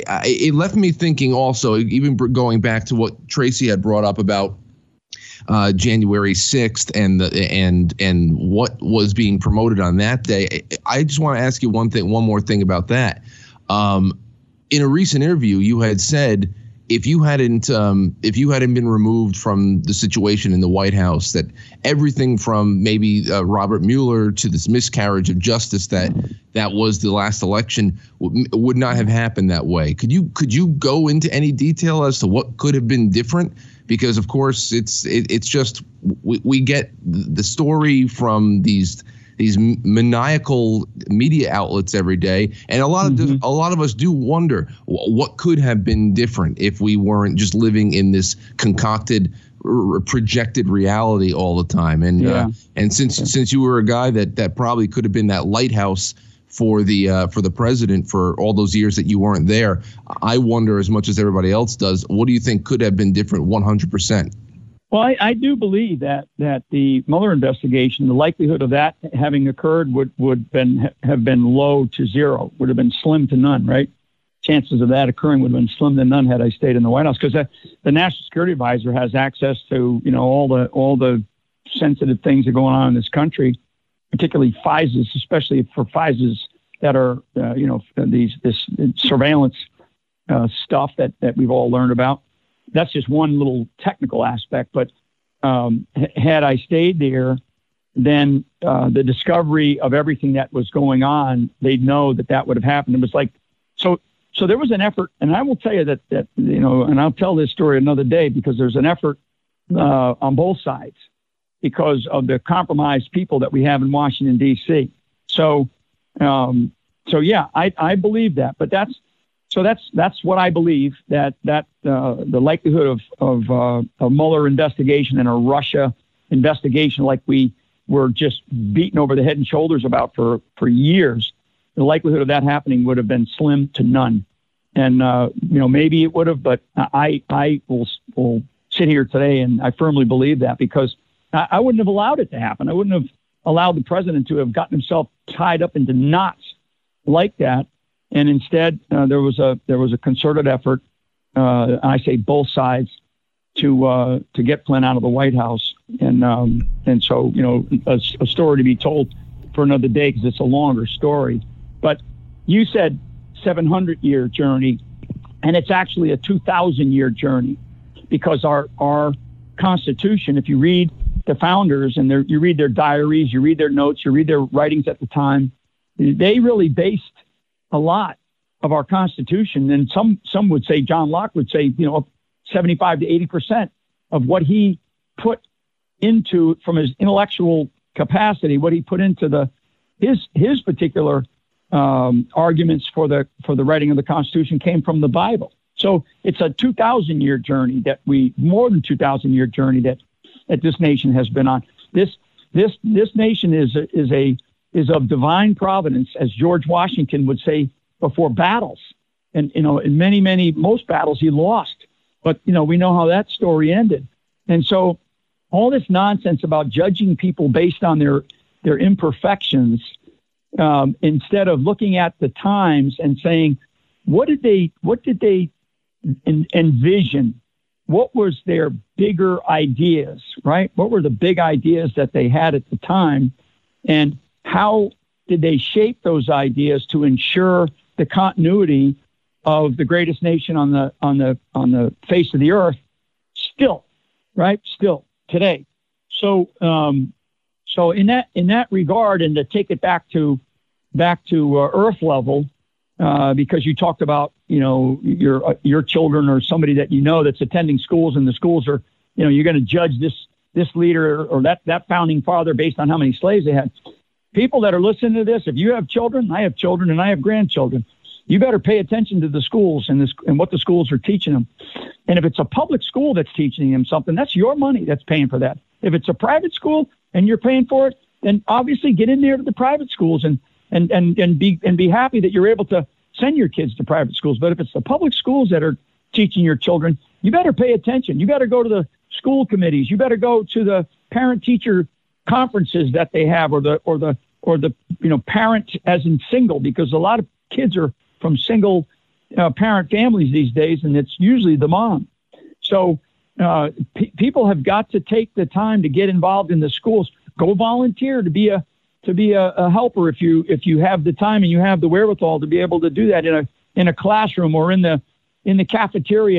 it left me thinking also, even going back to what Tracy had brought up about Uh, January sixth and the and and what was being promoted on that day. I just want to ask you one thing, one more thing about that. Um, in a recent interview, you had said if you hadn't um, if you hadn't been removed from the situation in the White House, that everything from maybe uh, Robert Mueller to this miscarriage of justice that that was the last election w- would not have happened that way. Could you could you go into any detail as to what could have been different? Because of course it's it, it's just we, we get the story from these these maniacal media outlets every day, and a lot of mm-hmm. a lot of us do wonder what could have been different if we weren't just living in this concocted, r- projected reality all the time. And yeah. uh, and since yeah. since you were a guy that that probably could have been that lighthouse for the uh, for the president for all those years that you weren't there, I wonder as much as everybody else does, what do you think could have been different one hundred percent? Well, I, I do believe that that the Mueller investigation, the likelihood of that having occurred would would been have been low to zero, would have been slim to none, right? Chances of that occurring would have been slim to none had I stayed in the White House, because the, the National Security Advisor has access to, you know, all the all the sensitive things that are going on in this country, particularly FISAs, especially for FISAs that are, uh, you know, these this surveillance uh, stuff that that we've all learned about. That's just one little technical aspect. But um, h- had I stayed there, then uh, the discovery of everything that was going on, they'd know that that would have happened. It was like, so so there was an effort, and I will tell you that, that you know, and I'll tell this story another day, because there's an effort uh, on both sides because of the compromised people that we have in Washington, D C. So, um, so yeah, I, I believe that. But that's, So that's that's what I believe, that that uh, the likelihood of of uh, a Mueller investigation and a Russia investigation, like we were just beaten over the head and shoulders about for, for years, the likelihood of that happening would have been slim to none. And uh, you know, maybe it would have, but I I will will sit here today and I firmly believe that, because I, I wouldn't have allowed it to happen. I wouldn't have allowed the president to have gotten himself tied up into knots like that. And instead, uh, there was a there was a concerted effort. Uh, I say both sides to uh, to get Flynn out of the White House, and um, and so you know a, a story to be told for another day, because it's a longer story. But you said seven hundred year journey, and it's actually a two thousand year journey, because our our Constitution, if you read the founders and their, you read their diaries, you read their notes, you read their writings at the time, they really based a lot of our Constitution, and some some would say, John Locke would say, you know, seventy-five to eighty percent of what he put into, from his intellectual capacity, what he put into the his his particular um, arguments for the for the writing of the Constitution came from the Bible. So it's a two thousand year journey that we more than two thousand year journey that that this nation has been on. This this this nation is a, is a is of divine providence, as George Washington would say before battles. And, you know, in many, many, most battles he lost. But, you know, we know how that story ended. And so all this nonsense about judging people based on their, their imperfections, um, instead of looking at the times and saying, what did they, what did they en- envision? What was their bigger ideas, right? What were the big ideas that they had at the time? And how did they shape those ideas to ensure the continuity of the greatest nation on the on the on the face of the earth still, right? Still today. So um, so in that in that regard, and to take it back to back to uh, earth level, uh, because you talked about, you know, your uh, your children or somebody that you know that's attending schools, and the schools are, you know, you're going to judge this this leader or that that founding father based on how many slaves they had. People that are listening to this, if you have children, I have children, and I have grandchildren, you better pay attention to the schools and this and what the schools are teaching them. And if it's a public school that's teaching them something, that's your money that's paying for that. If it's a private school and you're paying for it, then obviously get in there to the private schools and and and and be and be happy that you're able to send your kids to private schools. But if it's the public schools that are teaching your children, you better pay attention. You better go to the school committees. You better go to the parent-teacher conferences that they have, or the or the or the you know parent as in single, because a lot of kids are from single uh, parent families these days, and it's usually the mom. So uh, p- people have got to take the time to get involved in the schools. Go volunteer to be a to be a, a helper if you if you have the time and you have the wherewithal to be able to do that in a in a classroom or in the in the cafeteria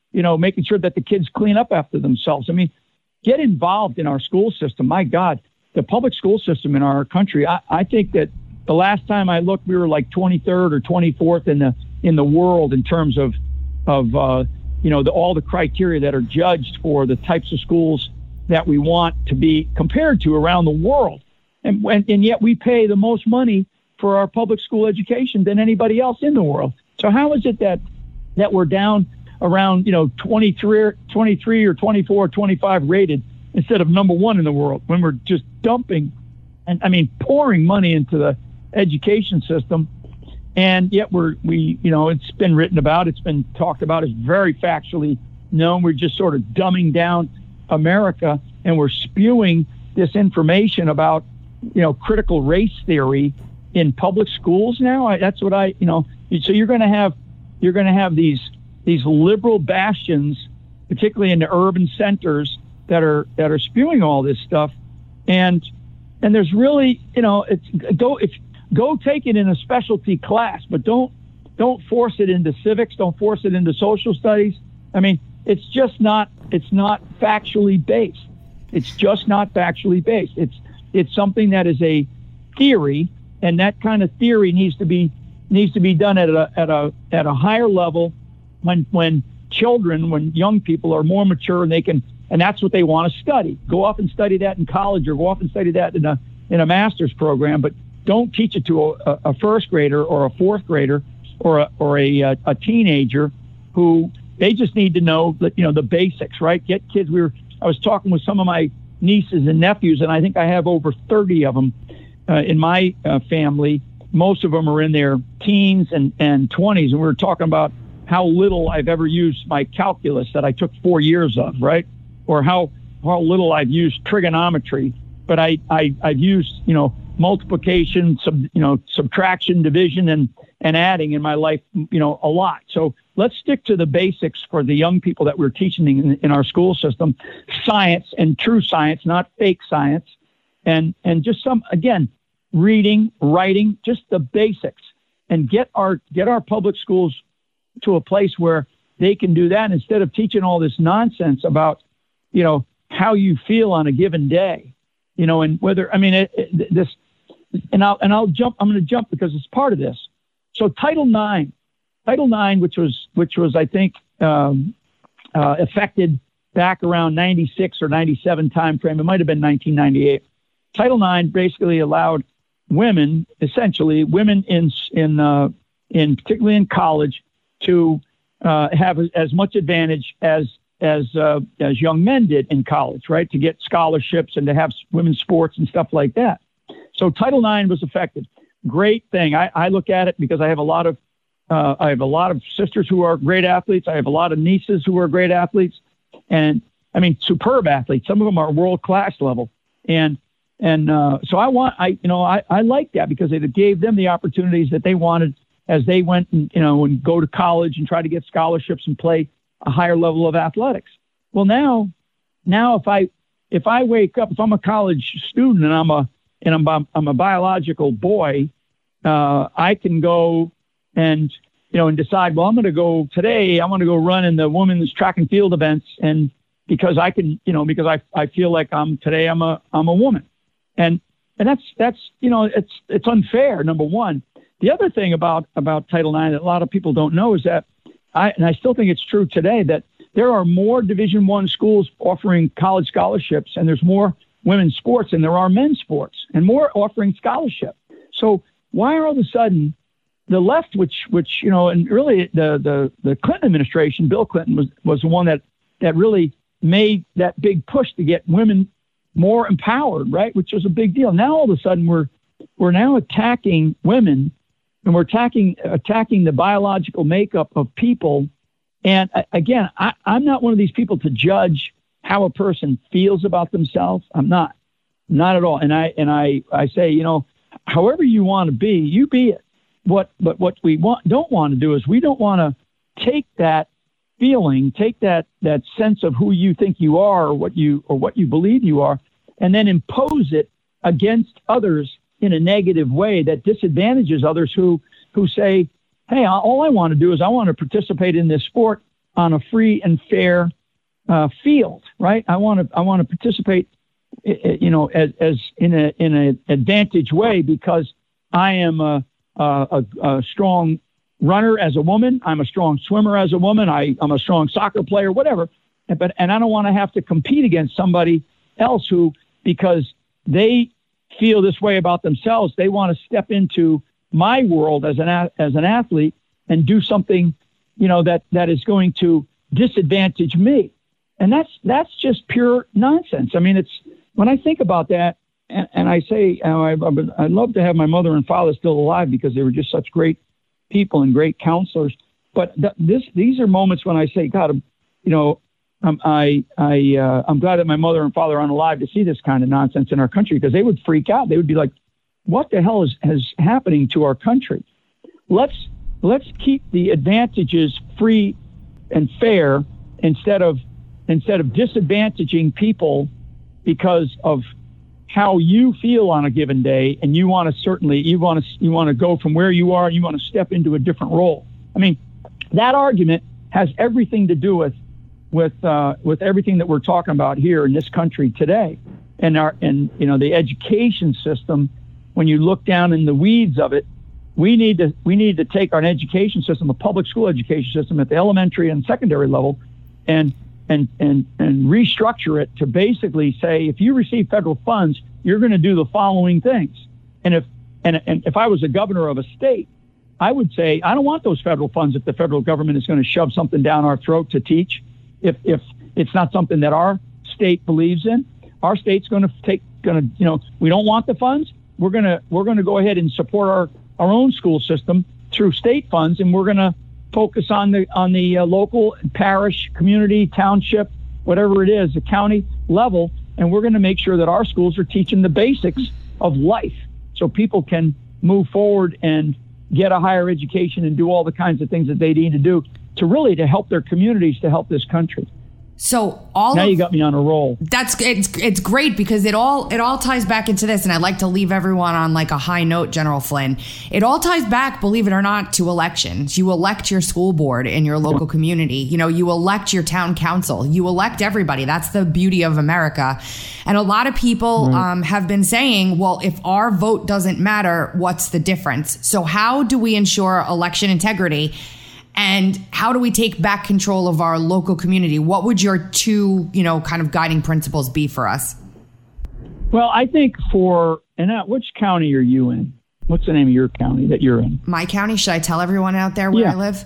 you know, making sure that the kids clean up after themselves. I mean, get involved in our school system. My God, the public school system in our country, I, I think that the last time I looked, we were like twenty-third or twenty-fourth in the in the world in terms of, of uh, you know, the, all the criteria that are judged for the types of schools that we want to be compared to around the world. And, and, and yet we pay the most money for our public school education than anybody else in the world. So how is it that that we're down around, you know, twenty-three, twenty-three or twenty-four, or twenty-five rated instead of number one in the world when we're just dumping and I mean pouring money into the education system? And yet we're we you know it's been written about, it's been talked about, it's very factually known. We're just sort of dumbing down America, and we're spewing this information about, you know, critical race theory in public schools now. I, that's what I, you know, so you're going to have, you're going to have these, these liberal bastions, particularly in the urban centers that are, that are spewing all this stuff. And, and there's really, you know, it's go, if go take it in a specialty class, but don't, don't force it into civics. Don't force it into social studies. I mean, it's just not, it's not factually based. It's just not factually based. It's, it's something that is a theory, and that kind of theory needs to be needs to be done at a at a at a higher level when when children, when young people are more mature and they can, and that's what they want to study. Go off and study that in college, or go off and study that in a in a master's program, but don't teach it to a, a first grader or a fourth grader or a or a, a, a teenager who they just need to know that, you know, the basics, right? Get kids. We were I was talking with some of my nieces and nephews, and I think I have over thirty of them uh, in my uh, family. Most of them are in their teens and, and twenties, and we were talking about how little I've ever used my calculus that I took four years of, right? Or how how little I've used trigonometry, but I, I I've used, you know, multiplication, sub, you know, subtraction, division, and and adding in my life, you know, a lot. So let's stick to the basics for the young people that we're teaching in, in our school system: science, and true science, not fake science, and and just some, again, reading, writing, just the basics, and get our get our public schools to a place where they can do that instead of teaching all this nonsense about, you know, how you feel on a given day, you know, and whether, I mean, it, it, this, and I'll and I'll jump. I'm going to jump because it's part of this. So Title nine, Title nine, which was which was I think um, uh, affected back around ninety-six or ninety-seven timeframe. It might have been nineteen ninety-eight. Title nine basically allowed women, essentially women in in uh, in particularly in college, to uh, have as much advantage as as uh, as young men did in college, right? To get scholarships and to have women's sports and stuff like that. So Title nine was affected. Great thing. I, I look at it because I have a lot of uh, I have a lot of sisters who are great athletes. I have a lot of nieces who are great athletes, and I mean superb athletes. Some of them are world class level, and and uh, so I want I you know I, I like that because it gave them the opportunities that they wanted as they went and you know and go to college and try to get scholarships and play a higher level of athletics. Well, now now if I if I wake up, if I'm a college student and I'm a and I'm, I'm a biological boy, uh, I can go and, you know, and decide, well, I'm going to go today, I'm going to go run in the women's track and field events. And because I can, you know, because I, I feel like I'm today, I'm a, I'm a woman. And, and that's, that's, you know, it's, it's unfair. Number one. The other thing about, about Title nine that a lot of people don't know is that I, and I still think it's true today, that there are more Division One schools offering college scholarships, and there's more women's sports and there are men's sports, and more offering scholarship. So why all of a sudden the left, which, which, you know, and really the, the, the Clinton administration, Bill Clinton was, was the one that, that really made that big push to get women more empowered, right? Which was a big deal. Now, all of a sudden we're, we're now attacking women, and we're attacking, attacking the biological makeup of people. And again, I, I'm not one of these people to judge how a person feels about themselves. I'm not, not at all. And I, and I, I say, you know, however you want to be, you be it. What, but what we want, don't want to do is we don't want to take that feeling, take that, that sense of who you think you are, or what you, or what you believe you are, and then impose it against others in a negative way that disadvantages others who, who say, hey, all I want to do is I want to participate in this sport on a free and fair uh, field, right? I want to I want to participate, you know, as, as in a in an advantage way because I am a, a, a strong runner as a woman. I'm a strong swimmer as a woman. I, I'm a strong soccer player, whatever. But and I don't want to have to compete against somebody else who, because they feel this way about themselves, they want to step into my world as an as an athlete and do something, you know, that that is going to disadvantage me. And that's that's just pure nonsense. I mean, it's when I think about that, and, and I say, uh, I, I'd love to have my mother and father still alive because they were just such great people and great counselors. But th- this these are moments when I say, God, you know, um, I I uh, I'm glad that my mother and father aren't alive to see this kind of nonsense in our country, because they would freak out. They would be like, what the hell is is happening to our country? Let's let's keep the advantages free and fair instead of instead of disadvantaging people because of how you feel on a given day, and you want to certainly you want to you want to go from where you are and you want to step into a different role. I mean, that argument has everything to do with with uh, with everything that we're talking about here in this country today, and our and you know the education system. When you look down in the weeds of it, we need to we need to take our education system, a public school education system at the elementary and secondary level, and and and and restructure it to basically say, if you receive federal funds, you're going to do the following things. And if and and if I was a governor of a state, I would say, I don't want those federal funds if the federal government is going to shove something down our throat to teach. If if it's not something that our state believes in, our state's going to take going to you know we don't want the funds. We're gonna we're gonna go ahead and support our, our own school system through state funds, and we're gonna focus on the on the uh, local, parish, community, township, whatever it is, the county level, and we're gonna make sure that our schools are teaching the basics of life, so people can move forward and get a higher education and do all the kinds of things that they need to do to really to help their communities, to help this country. So all now of, you got me on a roll. That's it's it's great because it all it all ties back into this, and I'd like to leave everyone on like a high note, General Flynn. It all ties back, believe it or not, to elections. You elect your school board in your local community. You know, you elect your town council. You elect everybody. That's the beauty of America. And a lot of people mm. um, have been saying, well, if our vote doesn't matter, what's the difference? So how do we ensure election integrity? And how do we take back control of our local community? What would your two, you know, kind of guiding principles be for us? Well, I think for, and uh, which county are you in? What's the name of your county that you're in? My county. Should I tell everyone out there where yeah. I live?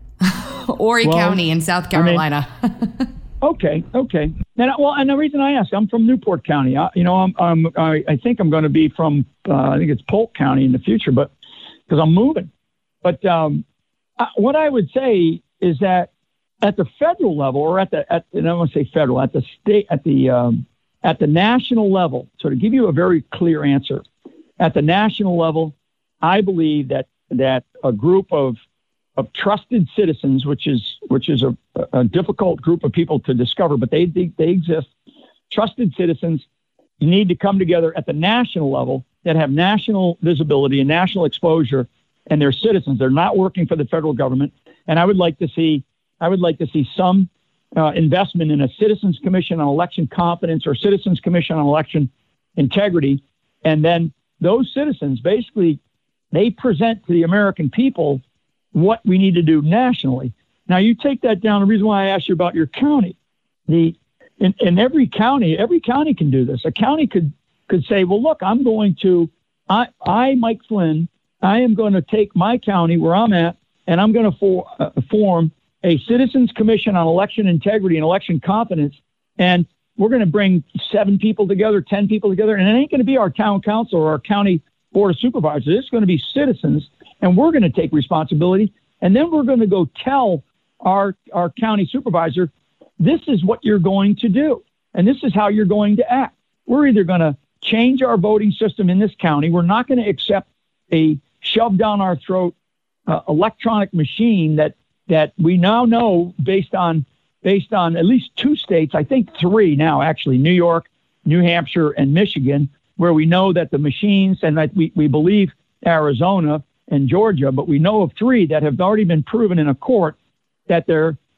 Horry well, County in South Carolina. I mean, okay, okay. And well, and the reason I ask, I'm from Newport County. I, you know, I'm, I'm I, I think I'm going to be from, uh, I think it's Polk County in the future, but because I'm moving. But um, Uh, what I would say is that at the federal level, or at the, at, and I don't want to say federal, at the state, at the, um, at the national level, so to give you a very clear answer, at the national level, I believe that, that a group of, of trusted citizens, which is, which is a, a difficult group of people to discover, but they, they, they exist, trusted citizens need to come together at the national level that have national visibility and national exposure, and they're citizens. They're not working for the federal government. And I would like to see, I would like to see some uh, investment in a Citizens Commission on Election Competence or Citizens Commission on Election Integrity. And then those citizens, basically, they present to the American people what we need to do nationally. Now, you take that down. The reason why I asked you about your county, the in, in every county, every county can do this. A county could could say, well, look, I'm going to, I, I Mike Flynn, I am going to take my county where I'm at, and I'm going to for, uh, form a Citizens Commission on Election Integrity and Election Competence, and we're going to bring seven people together, ten people together, and it ain't going to be our town council or our county board of supervisors. It's going to be citizens, and we're going to take responsibility, and then we're going to go tell our our county supervisor, this is what you're going to do, and this is how you're going to act. We're either going to change our voting system in this county. We're not going to accept a shoved down our throat uh, electronic machine that that we now know based on based on at least two states, I think three now actually, New York, New Hampshire, and Michigan, where we know that the machines, and that we, we believe Arizona and Georgia, but we know of three that have already been proven in a court that they're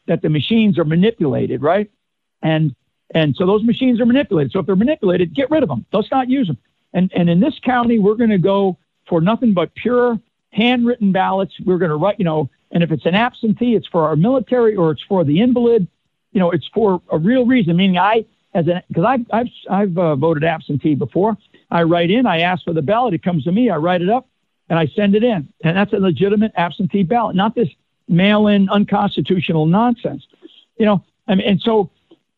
that the machines are manipulated, right? And and so those machines are manipulated. So if they're manipulated, get rid of them. Let's not use them. And and in this county, we're going to go for nothing but pure handwritten ballots. We're going to write, you know, and if it's an absentee, it's for our military or it's for the invalid. You know, it's for a real reason. Meaning, I as an because I've I've I've uh, voted absentee before. I write in, I ask for the ballot. It comes to me. I write it up and I send it in, and that's a legitimate absentee ballot, not this mail-in unconstitutional nonsense. You know, I mean, and so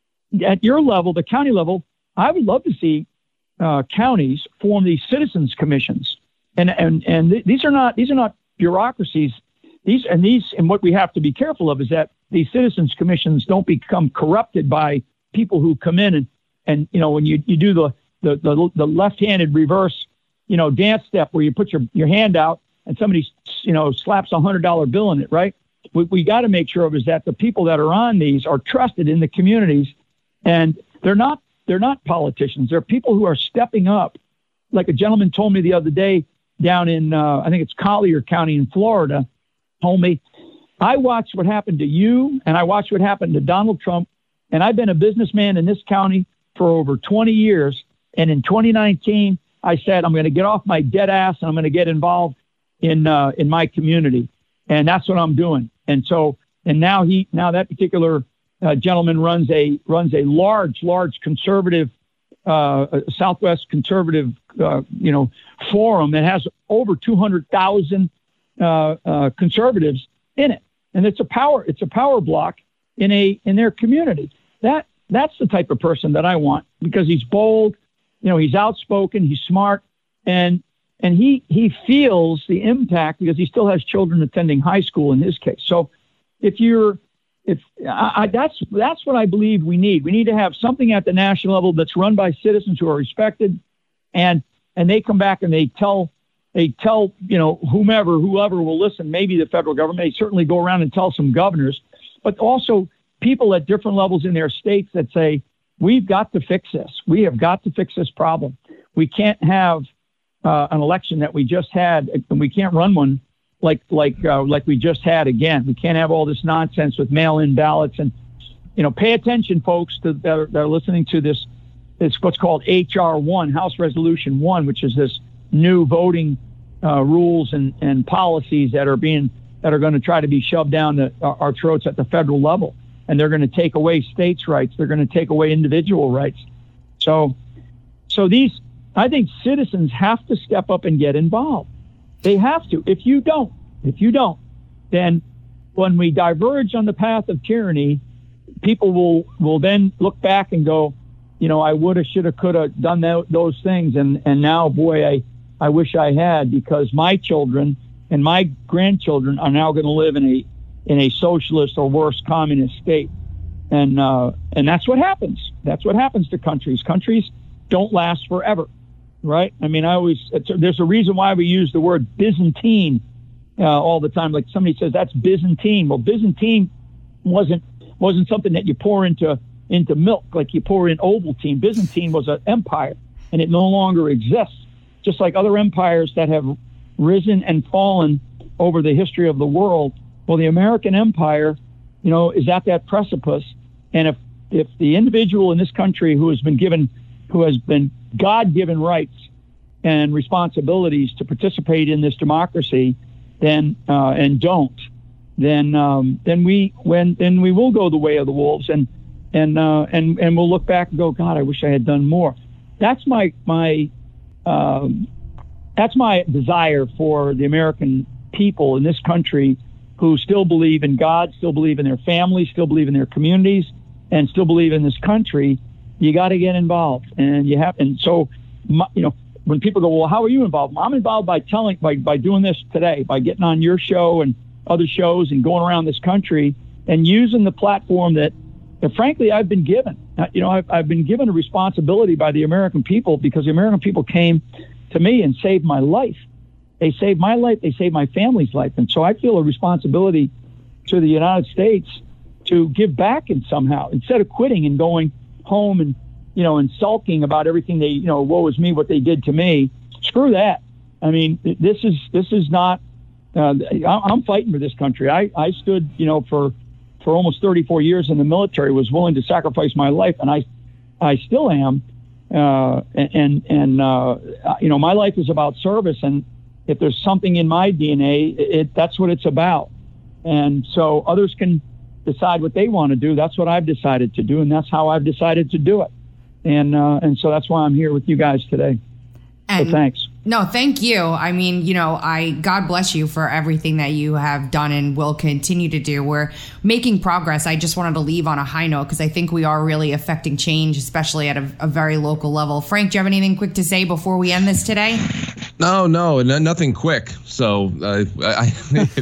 at your level, the county level, I would love to see uh, counties form these citizens commissions, and and and th- these are not these are not bureaucracies. These and these and what we have to be careful of is that these citizens commissions don't become corrupted by people who come in and and you know when you, you do the, the the the left-handed reverse you know dance step where you put your, your hand out and somebody you know slaps a hundred dollar bill in it, right? What we got to make sure of is that the people that are on these are trusted in the communities, and they're not they're not politicians. They're people who are stepping up. Like a gentleman told me the other day down in uh, I think it's Collier County in Florida. Told me, I watched what happened to you and I watched what happened to Donald Trump. And I've been a businessman in this county for over twenty years. And in twenty nineteen, I said, I'm going to get off my dead ass and I'm going to get involved in uh, in my community. And that's what I'm doing. And so, and now he, now that particular uh, gentleman runs a, runs a large, large conservative, uh, Southwest conservative, uh, you know, forum that has over two hundred thousand Uh, uh, conservatives in it, and it's a power it's a power block in a in their community. That that's the type of person that I want, because he's bold, you know, he's outspoken, he's smart, and and he he feels the impact because he still has children attending high school in his case. So if you're if I, I, that's that's what I believe we need. We need to have something at the national level that's run by citizens who are respected, and and they come back and they tell. They tell, you know, whomever, whoever will listen, maybe the federal government, they certainly go around and tell some governors, but also people at different levels in their states that say, we've got to fix this. We have got to fix this problem. We can't have uh, an election that we just had, and we can't run one like like uh, like we just had again. We can't have all this nonsense with mail-in ballots. And, you know, pay attention, folks, to, that, are, that are listening to this. It's what's called H R one, House Resolution one, which is this new voting uh, rules and, and policies that are being that are going to try to be shoved down the, our, our throats at the federal level, and they're going to take away states' rights. They're going to take away individual rights. So, so these, I think, citizens have to step up and get involved. They have to. If you don't, if you don't, then when we diverge on the path of tyranny, people will will then look back and go, you know, I woulda, shoulda, coulda done that, those things, and and now, boy, I. I wish I had, because my children and my grandchildren are now going to live in a in a socialist or worse communist state, and uh, and that's what happens. That's what happens to countries. Countries don't last forever, right? I mean, I always it's, there's a reason why we use the word Byzantine uh, all the time. Like somebody says that's Byzantine. Well, Byzantine wasn't wasn't something that you pour into into milk like you pour in Ovaltine. Byzantine was an empire, and it no longer exists. Just like other empires that have risen and fallen over the history of the world. Well, the American empire, you know, is at that precipice. And if, if the individual in this country who has been given, who has been God-given rights and responsibilities to participate in this democracy, then uh, and don't, then um, then we when then we will go the way of the wolves, and and uh, and and we'll look back and go, God, I wish I had done more. That's my my. Um, that's my desire for the American people in this country who still believe in God, still believe in their families, still believe in their communities, and still believe in this country. You got to get involved, and you have. And so, my, you know, when people go, well, how are you involved? I'm involved by telling, by by doing this today, by getting on your show and other shows and going around this country and using the platform that, that frankly, I've been given. You know, I've, I've been given a responsibility by the American people, because the American people came to me and saved my life. They saved my life. They saved my family's life. And so I feel a responsibility to the United States to give back in somehow, instead of quitting and going home and, you know, and sulking about everything they, you know, woe is me, what they did to me. Screw that. I mean, this is this is not, uh, I'm fighting for this country. I, I stood, you know, for for almost thirty-four years in the military, was willing to sacrifice my life, and I, I still am. Uh, and and uh, you know, my life is about service, and if there's something in my D N A, it, that's what it's about. And so others can decide what they want to do. That's what I've decided to do, and that's how I've decided to do it. And uh, and so that's why I'm here with you guys today. And so thanks. No, thank you. I mean, you know, I God bless you for everything that you have done and will continue to do. We're making progress. I just wanted to leave on a high note because I think we are really affecting change, especially at a, a very local level. Frank, do you have anything quick to say before we end this today? No, no, no nothing quick. So uh, I,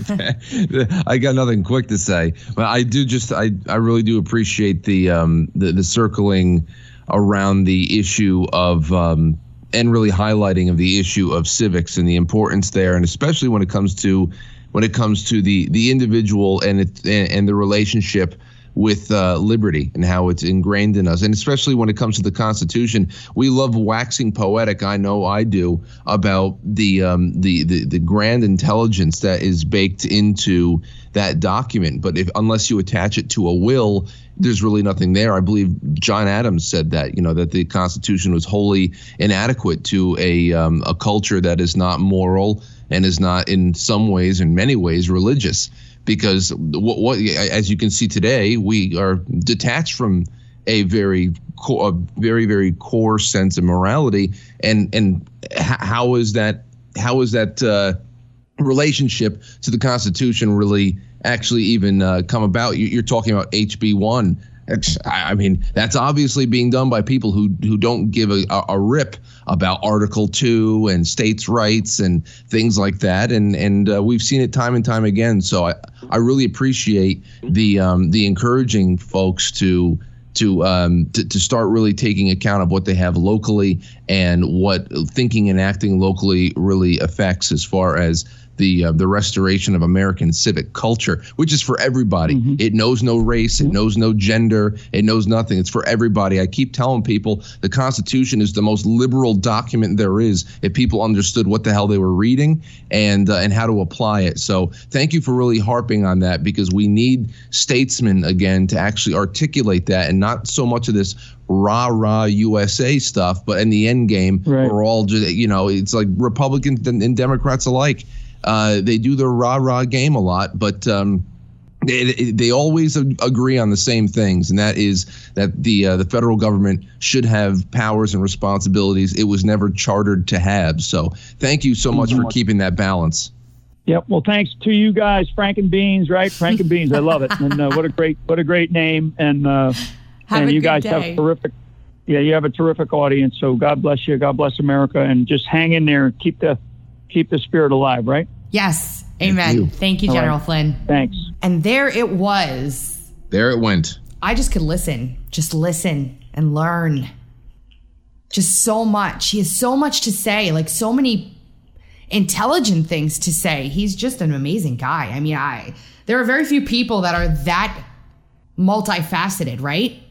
I got nothing quick to say. But I do just, I, I really do appreciate the um the, the circling around the issue of um. and really highlighting of the issue of civics and the importance there, and especially when it comes to when it comes to the the individual and it and, and the relationship with uh, liberty and how it's ingrained in us, and especially when it comes to the Constitution. We love waxing poetic, I know I do, about the um, the, the the grand intelligence that is baked into that document. But if unless you attach it to a will, there's really nothing there. I believe John Adams said that, you know, that the Constitution was wholly inadequate to a um, a culture that is not moral and is not in some ways, in many ways, religious. Because what, what as you can see today, we are detached from a very core, a very very core sense of morality. And and how is that how is that uh, relationship to the Constitution really actually even uh, come about? You're talking about H B one. I mean, that's obviously being done by people who who don't give a, a rip about Article two and states' rights and things like that. And and uh, we've seen it time and time again. So I, I really appreciate the um, the encouraging folks to to, um, to to start really taking account of what they have locally and what thinking and acting locally really affects as far as the uh, the restoration of American civic culture, which is for everybody. Mm-hmm. It knows no race, it knows no gender, it knows nothing. It's for everybody. I keep telling people the Constitution is the most liberal document there is if people understood what the hell they were reading and uh, and how to apply it. So thank you for really harping on that, because we need statesmen again to actually articulate that, and not so much of this rah rah U S A stuff, but in the end game, right, we're all just, you know, it's like Republicans and, and Democrats alike. Uh, they do the rah-rah game a lot, but um, they, they always agree on the same things, and that is that the uh, the federal government should have powers and responsibilities it was never chartered to have. So thank you so much for keeping that balance. Yep. Well, thanks to you guys, Frank and Beans, right? Frank and Beans, I love it, and uh, what a great what a great name, and uh, and you guys day. have terrific. Yeah, you have a terrific audience. So God bless you. God bless America, and just hang in there and keep the. Keep the spirit alive, right? Yes. Amen. Thank you, Thank you General right. Flynn. Thanks. And there it was. There it went. I just could listen. Just listen and learn. Just so much. He has so much to say, like so many intelligent things to say. He's just an amazing guy. I mean, I there are very few people that are that multifaceted, right?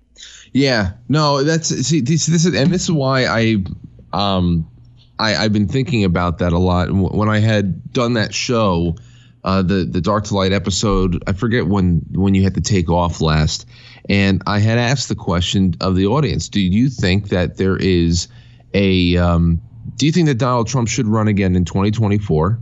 Yeah. No, that's see this, this is and this is why I um I, I've been thinking about that a lot. When I had done that show, uh, the the Dark to Light episode, I forget when when you had to take off last, and I had asked the question of the audience: do you think that there is a um, do you think that Donald Trump should run again in twenty twenty-four?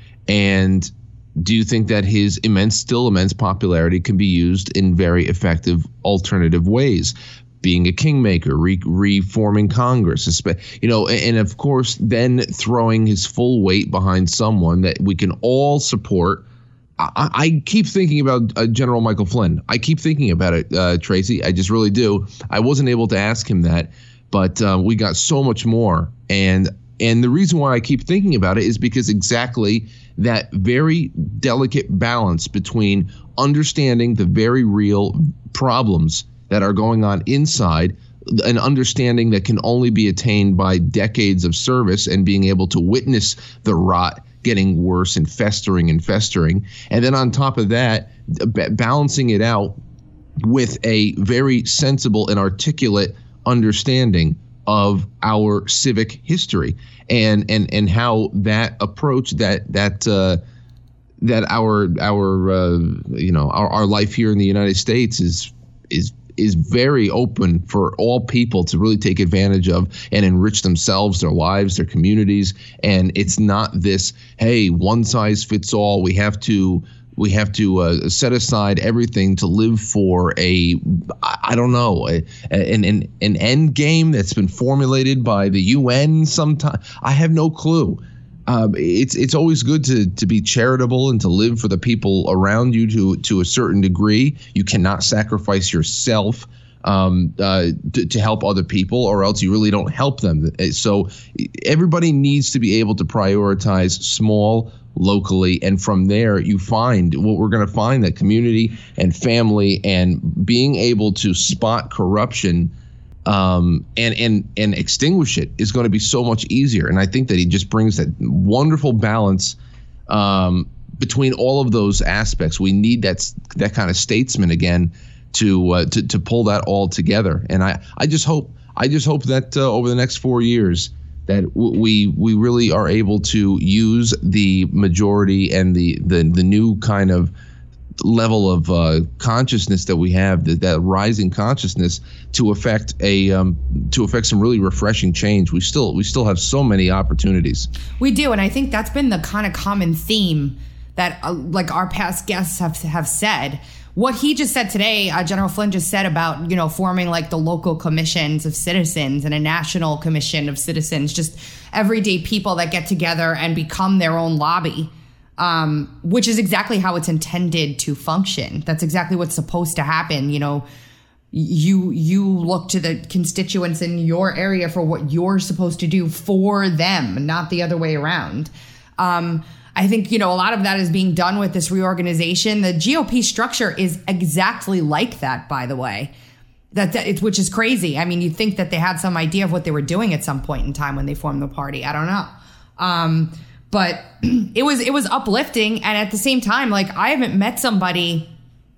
And do you think that his immense, still immense popularity can be used in very effective alternative ways? Being a kingmaker, re- reforming Congress, you know, and of course, then throwing his full weight behind someone that we can all support. I, I keep thinking about uh, General Michael Flynn. I keep thinking about it, uh, Tracy. I just really do. I wasn't able to ask him that, but uh, we got so much more. And and the reason why I keep thinking about it is because exactly that very delicate balance between understanding the very real problems that are going on inside, an understanding that can only be attained by decades of service and being able to witness the rot getting worse and festering and festering. And then on top of that, b- balancing it out with a very sensible and articulate understanding of our civic history and and and how that approach, that that uh, that our our uh, you know our, our life here in the United States is is is very open for all people to really take advantage of and enrich themselves, their lives, their communities. And it's not this, hey, one size fits all. We have to we have to uh, set aside everything to live for a I don't know a, an an an end game that's been formulated by the U N sometime. I have no clue. Um, it's it's always good to to be charitable and to live for the people around you to to a certain degree. You cannot sacrifice yourself um, uh, to, to help other people, or else you really don't help them. So everybody needs to be able to prioritize small, locally, and from there you find what we're going to find, that community and family and being able to spot corruption Um, and and and extinguish it is going to be so much easier. And I think that he just brings that wonderful balance um, between all of those aspects. We need that that kind of statesman again to uh, to to pull that all together. And I, I just hope I just hope that uh, over the next four years that w- we we really are able to use the majority and the the the new kind of level of uh, consciousness that we have, that, that rising consciousness, to affect a um, to affect some really refreshing change. We still we still have so many opportunities. We do, and I think that's been the kind of common theme that uh, like our past guests have have said. What he just said today, uh, General Flynn just said about, you know, forming like the local commissions of citizens and a national commission of citizens, just everyday people that get together and become their own lobby. Um, which is exactly how it's intended to function. That's exactly what's supposed to happen. You know, you you look to the constituents in your area for what you're supposed to do for them, not the other way around. Um, I think, you know, a lot of that is being done with this reorganization. The G O P structure is exactly like that, by the way. That, that it's, which is crazy. I mean, you'd think that they had some idea of what they were doing at some point in time when they formed the party. I don't know. Um, But it was it was uplifting. And at the same time, like, I haven't met somebody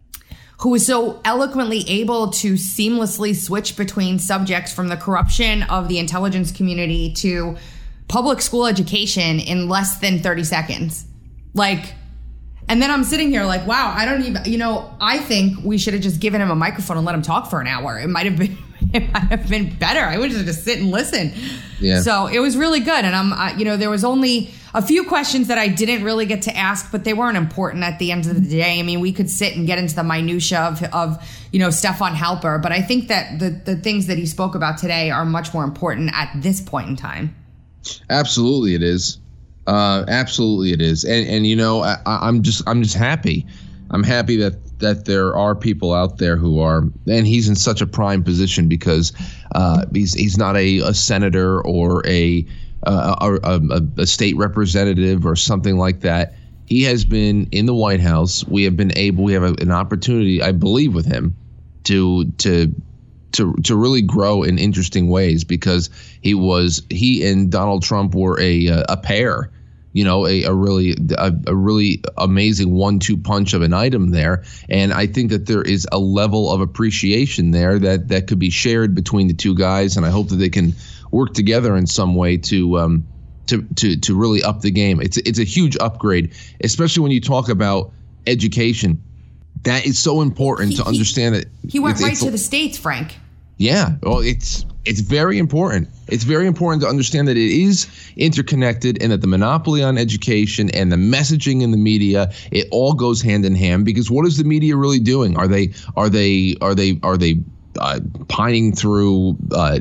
who was so eloquently able to seamlessly switch between subjects from the corruption of the intelligence community to public school education in less than thirty seconds. Like, and then I'm sitting here like, wow, I don't even, you know, I think we should have just given him a microphone and let him talk for an hour. It might have been, it might have been better. I would just sit and listen. Yeah. So it was really good. And I'm, uh, you know, there was only a few questions that I didn't really get to ask, but they weren't important at the end of the day. I mean, we could sit and get into the minutia of, of you know, Stefan Halper, but I think that the, the things that he spoke about today are much more important at this point in time. Absolutely, it is. Uh, absolutely, it is. And and you know, I, I'm just I'm just happy. I'm happy that that there are people out there who are, and he's in such a prime position because uh, he's he's not a, a senator or a, uh, a, a a state representative or something like that. He has been in the White House. We have been able, we have a, an opportunity, I believe, with him to to. to to really grow in interesting ways, because he was he and Donald Trump were a a pair, you know, a, a really a, a really amazing one two punch of an item there. And I think that there is a level of appreciation there that that could be shared between the two guys, and I hope that they can work together in some way to um to to to really up the game. It's it's a huge upgrade, especially when you talk about education. That is so important he, to understand that he went it's, right it's, to the States, Frank. Yeah, well, it's it's very important. It's very important to understand that it is interconnected, and that the monopoly on education and the messaging in the media, it all goes hand in hand. Because what is the media really doing? Are they are they are they are they uh, pining through uh,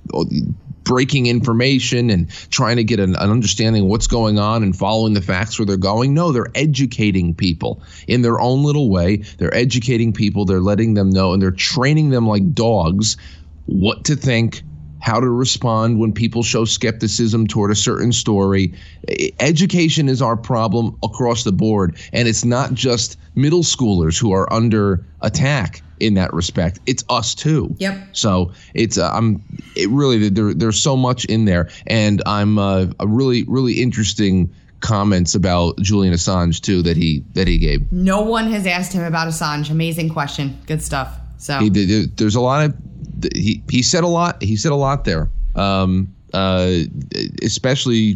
breaking information and trying to get an, an understanding of what's going on and following the facts where they're going? No, they're educating people in their own little way. They're educating people. They're letting them know, and they're training them like dogs what to think, how to respond when people show skepticism toward a certain story. Education is our problem across the board, and it's not just middle schoolers who are under attack in that respect. It's us too. Yep. So it's uh, I'm it really there there's so much in there, and I'm uh, a really really interesting comments about Julian Assange too that he that he gave. No one has asked him about Assange. Amazing question. Good stuff. So he did, there's a lot of he he said a lot. He said a lot there. Um uh especially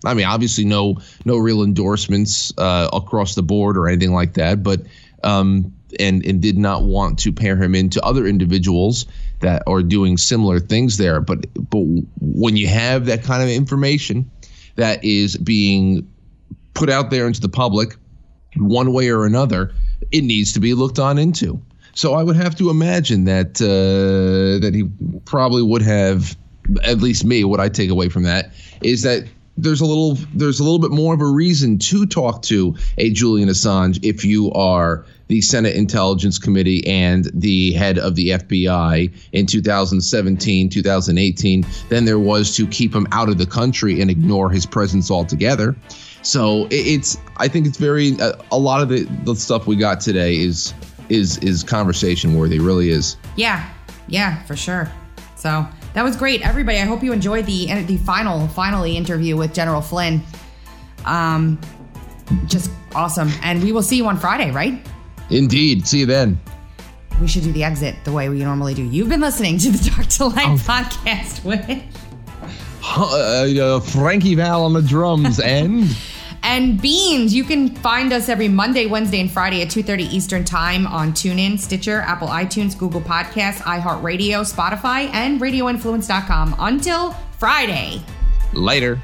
I mean, obviously, no no real endorsements uh, across the board or anything like that, but um, and and did not want to pair him into other individuals that are doing similar things there. But but when you have that kind of information that is being put out there into the public, one way or another, it needs to be looked on into. So I would have to imagine that uh, that he probably would have, at least me, what I take away from that is that there's a little there's a little bit more of a reason to talk to a Julian Assange if you are the Senate Intelligence Committee and the head of the F B I in two thousand seventeen, two thousand eighteen than there was to keep him out of the country and ignore his presence altogether. So it's I think it's very uh, a lot of the, the stuff we got today is is is conversation worthy, really is. Yeah, yeah, for sure. So that was great, everybody. I hope you enjoyed the the final finally interview with General Flynn. Um, just awesome, and we will see you on Friday, right? Indeed. See you then. We should do the exit the way we normally do. You've been listening to the Dark to Light oh. podcast with uh, uh, Frankie Val on the drums and. And Beans. You can find us every Monday, Wednesday, and Friday at two thirty Eastern Time on TuneIn, Stitcher, Apple iTunes, Google Podcasts, iHeartRadio, Spotify, and radio influence dot com. Until Friday. Later.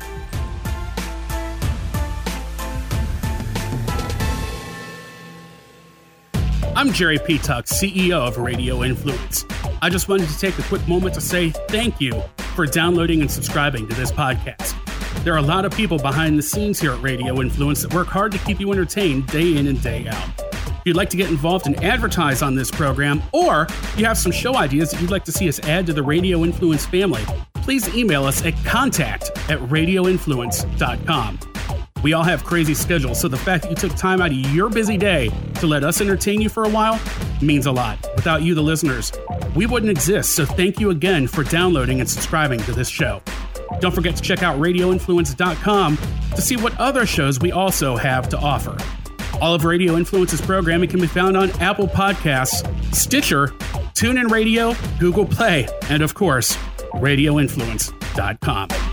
I'm Jerry Petuck, C E O of Radio Influence. I just wanted to take a quick moment to say thank you for downloading and subscribing to this podcast. There are a lot of people behind the scenes here at Radio Influence that work hard to keep you entertained day in and day out. If you'd like to get involved and advertise on this program, or you have some show ideas that you'd like to see us add to the Radio Influence family, please email us at contact at radio influence dot com. We all have crazy schedules, so the fact that you took time out of your busy day to let us entertain you for a while means a lot. Without you, the listeners, we wouldn't exist, so thank you again for downloading and subscribing to this show. Don't forget to check out radio influence dot com to see what other shows we also have to offer. All of Radio Influence's programming can be found on Apple Podcasts, Stitcher, TuneIn Radio, Google Play, and of course, radio influence dot com.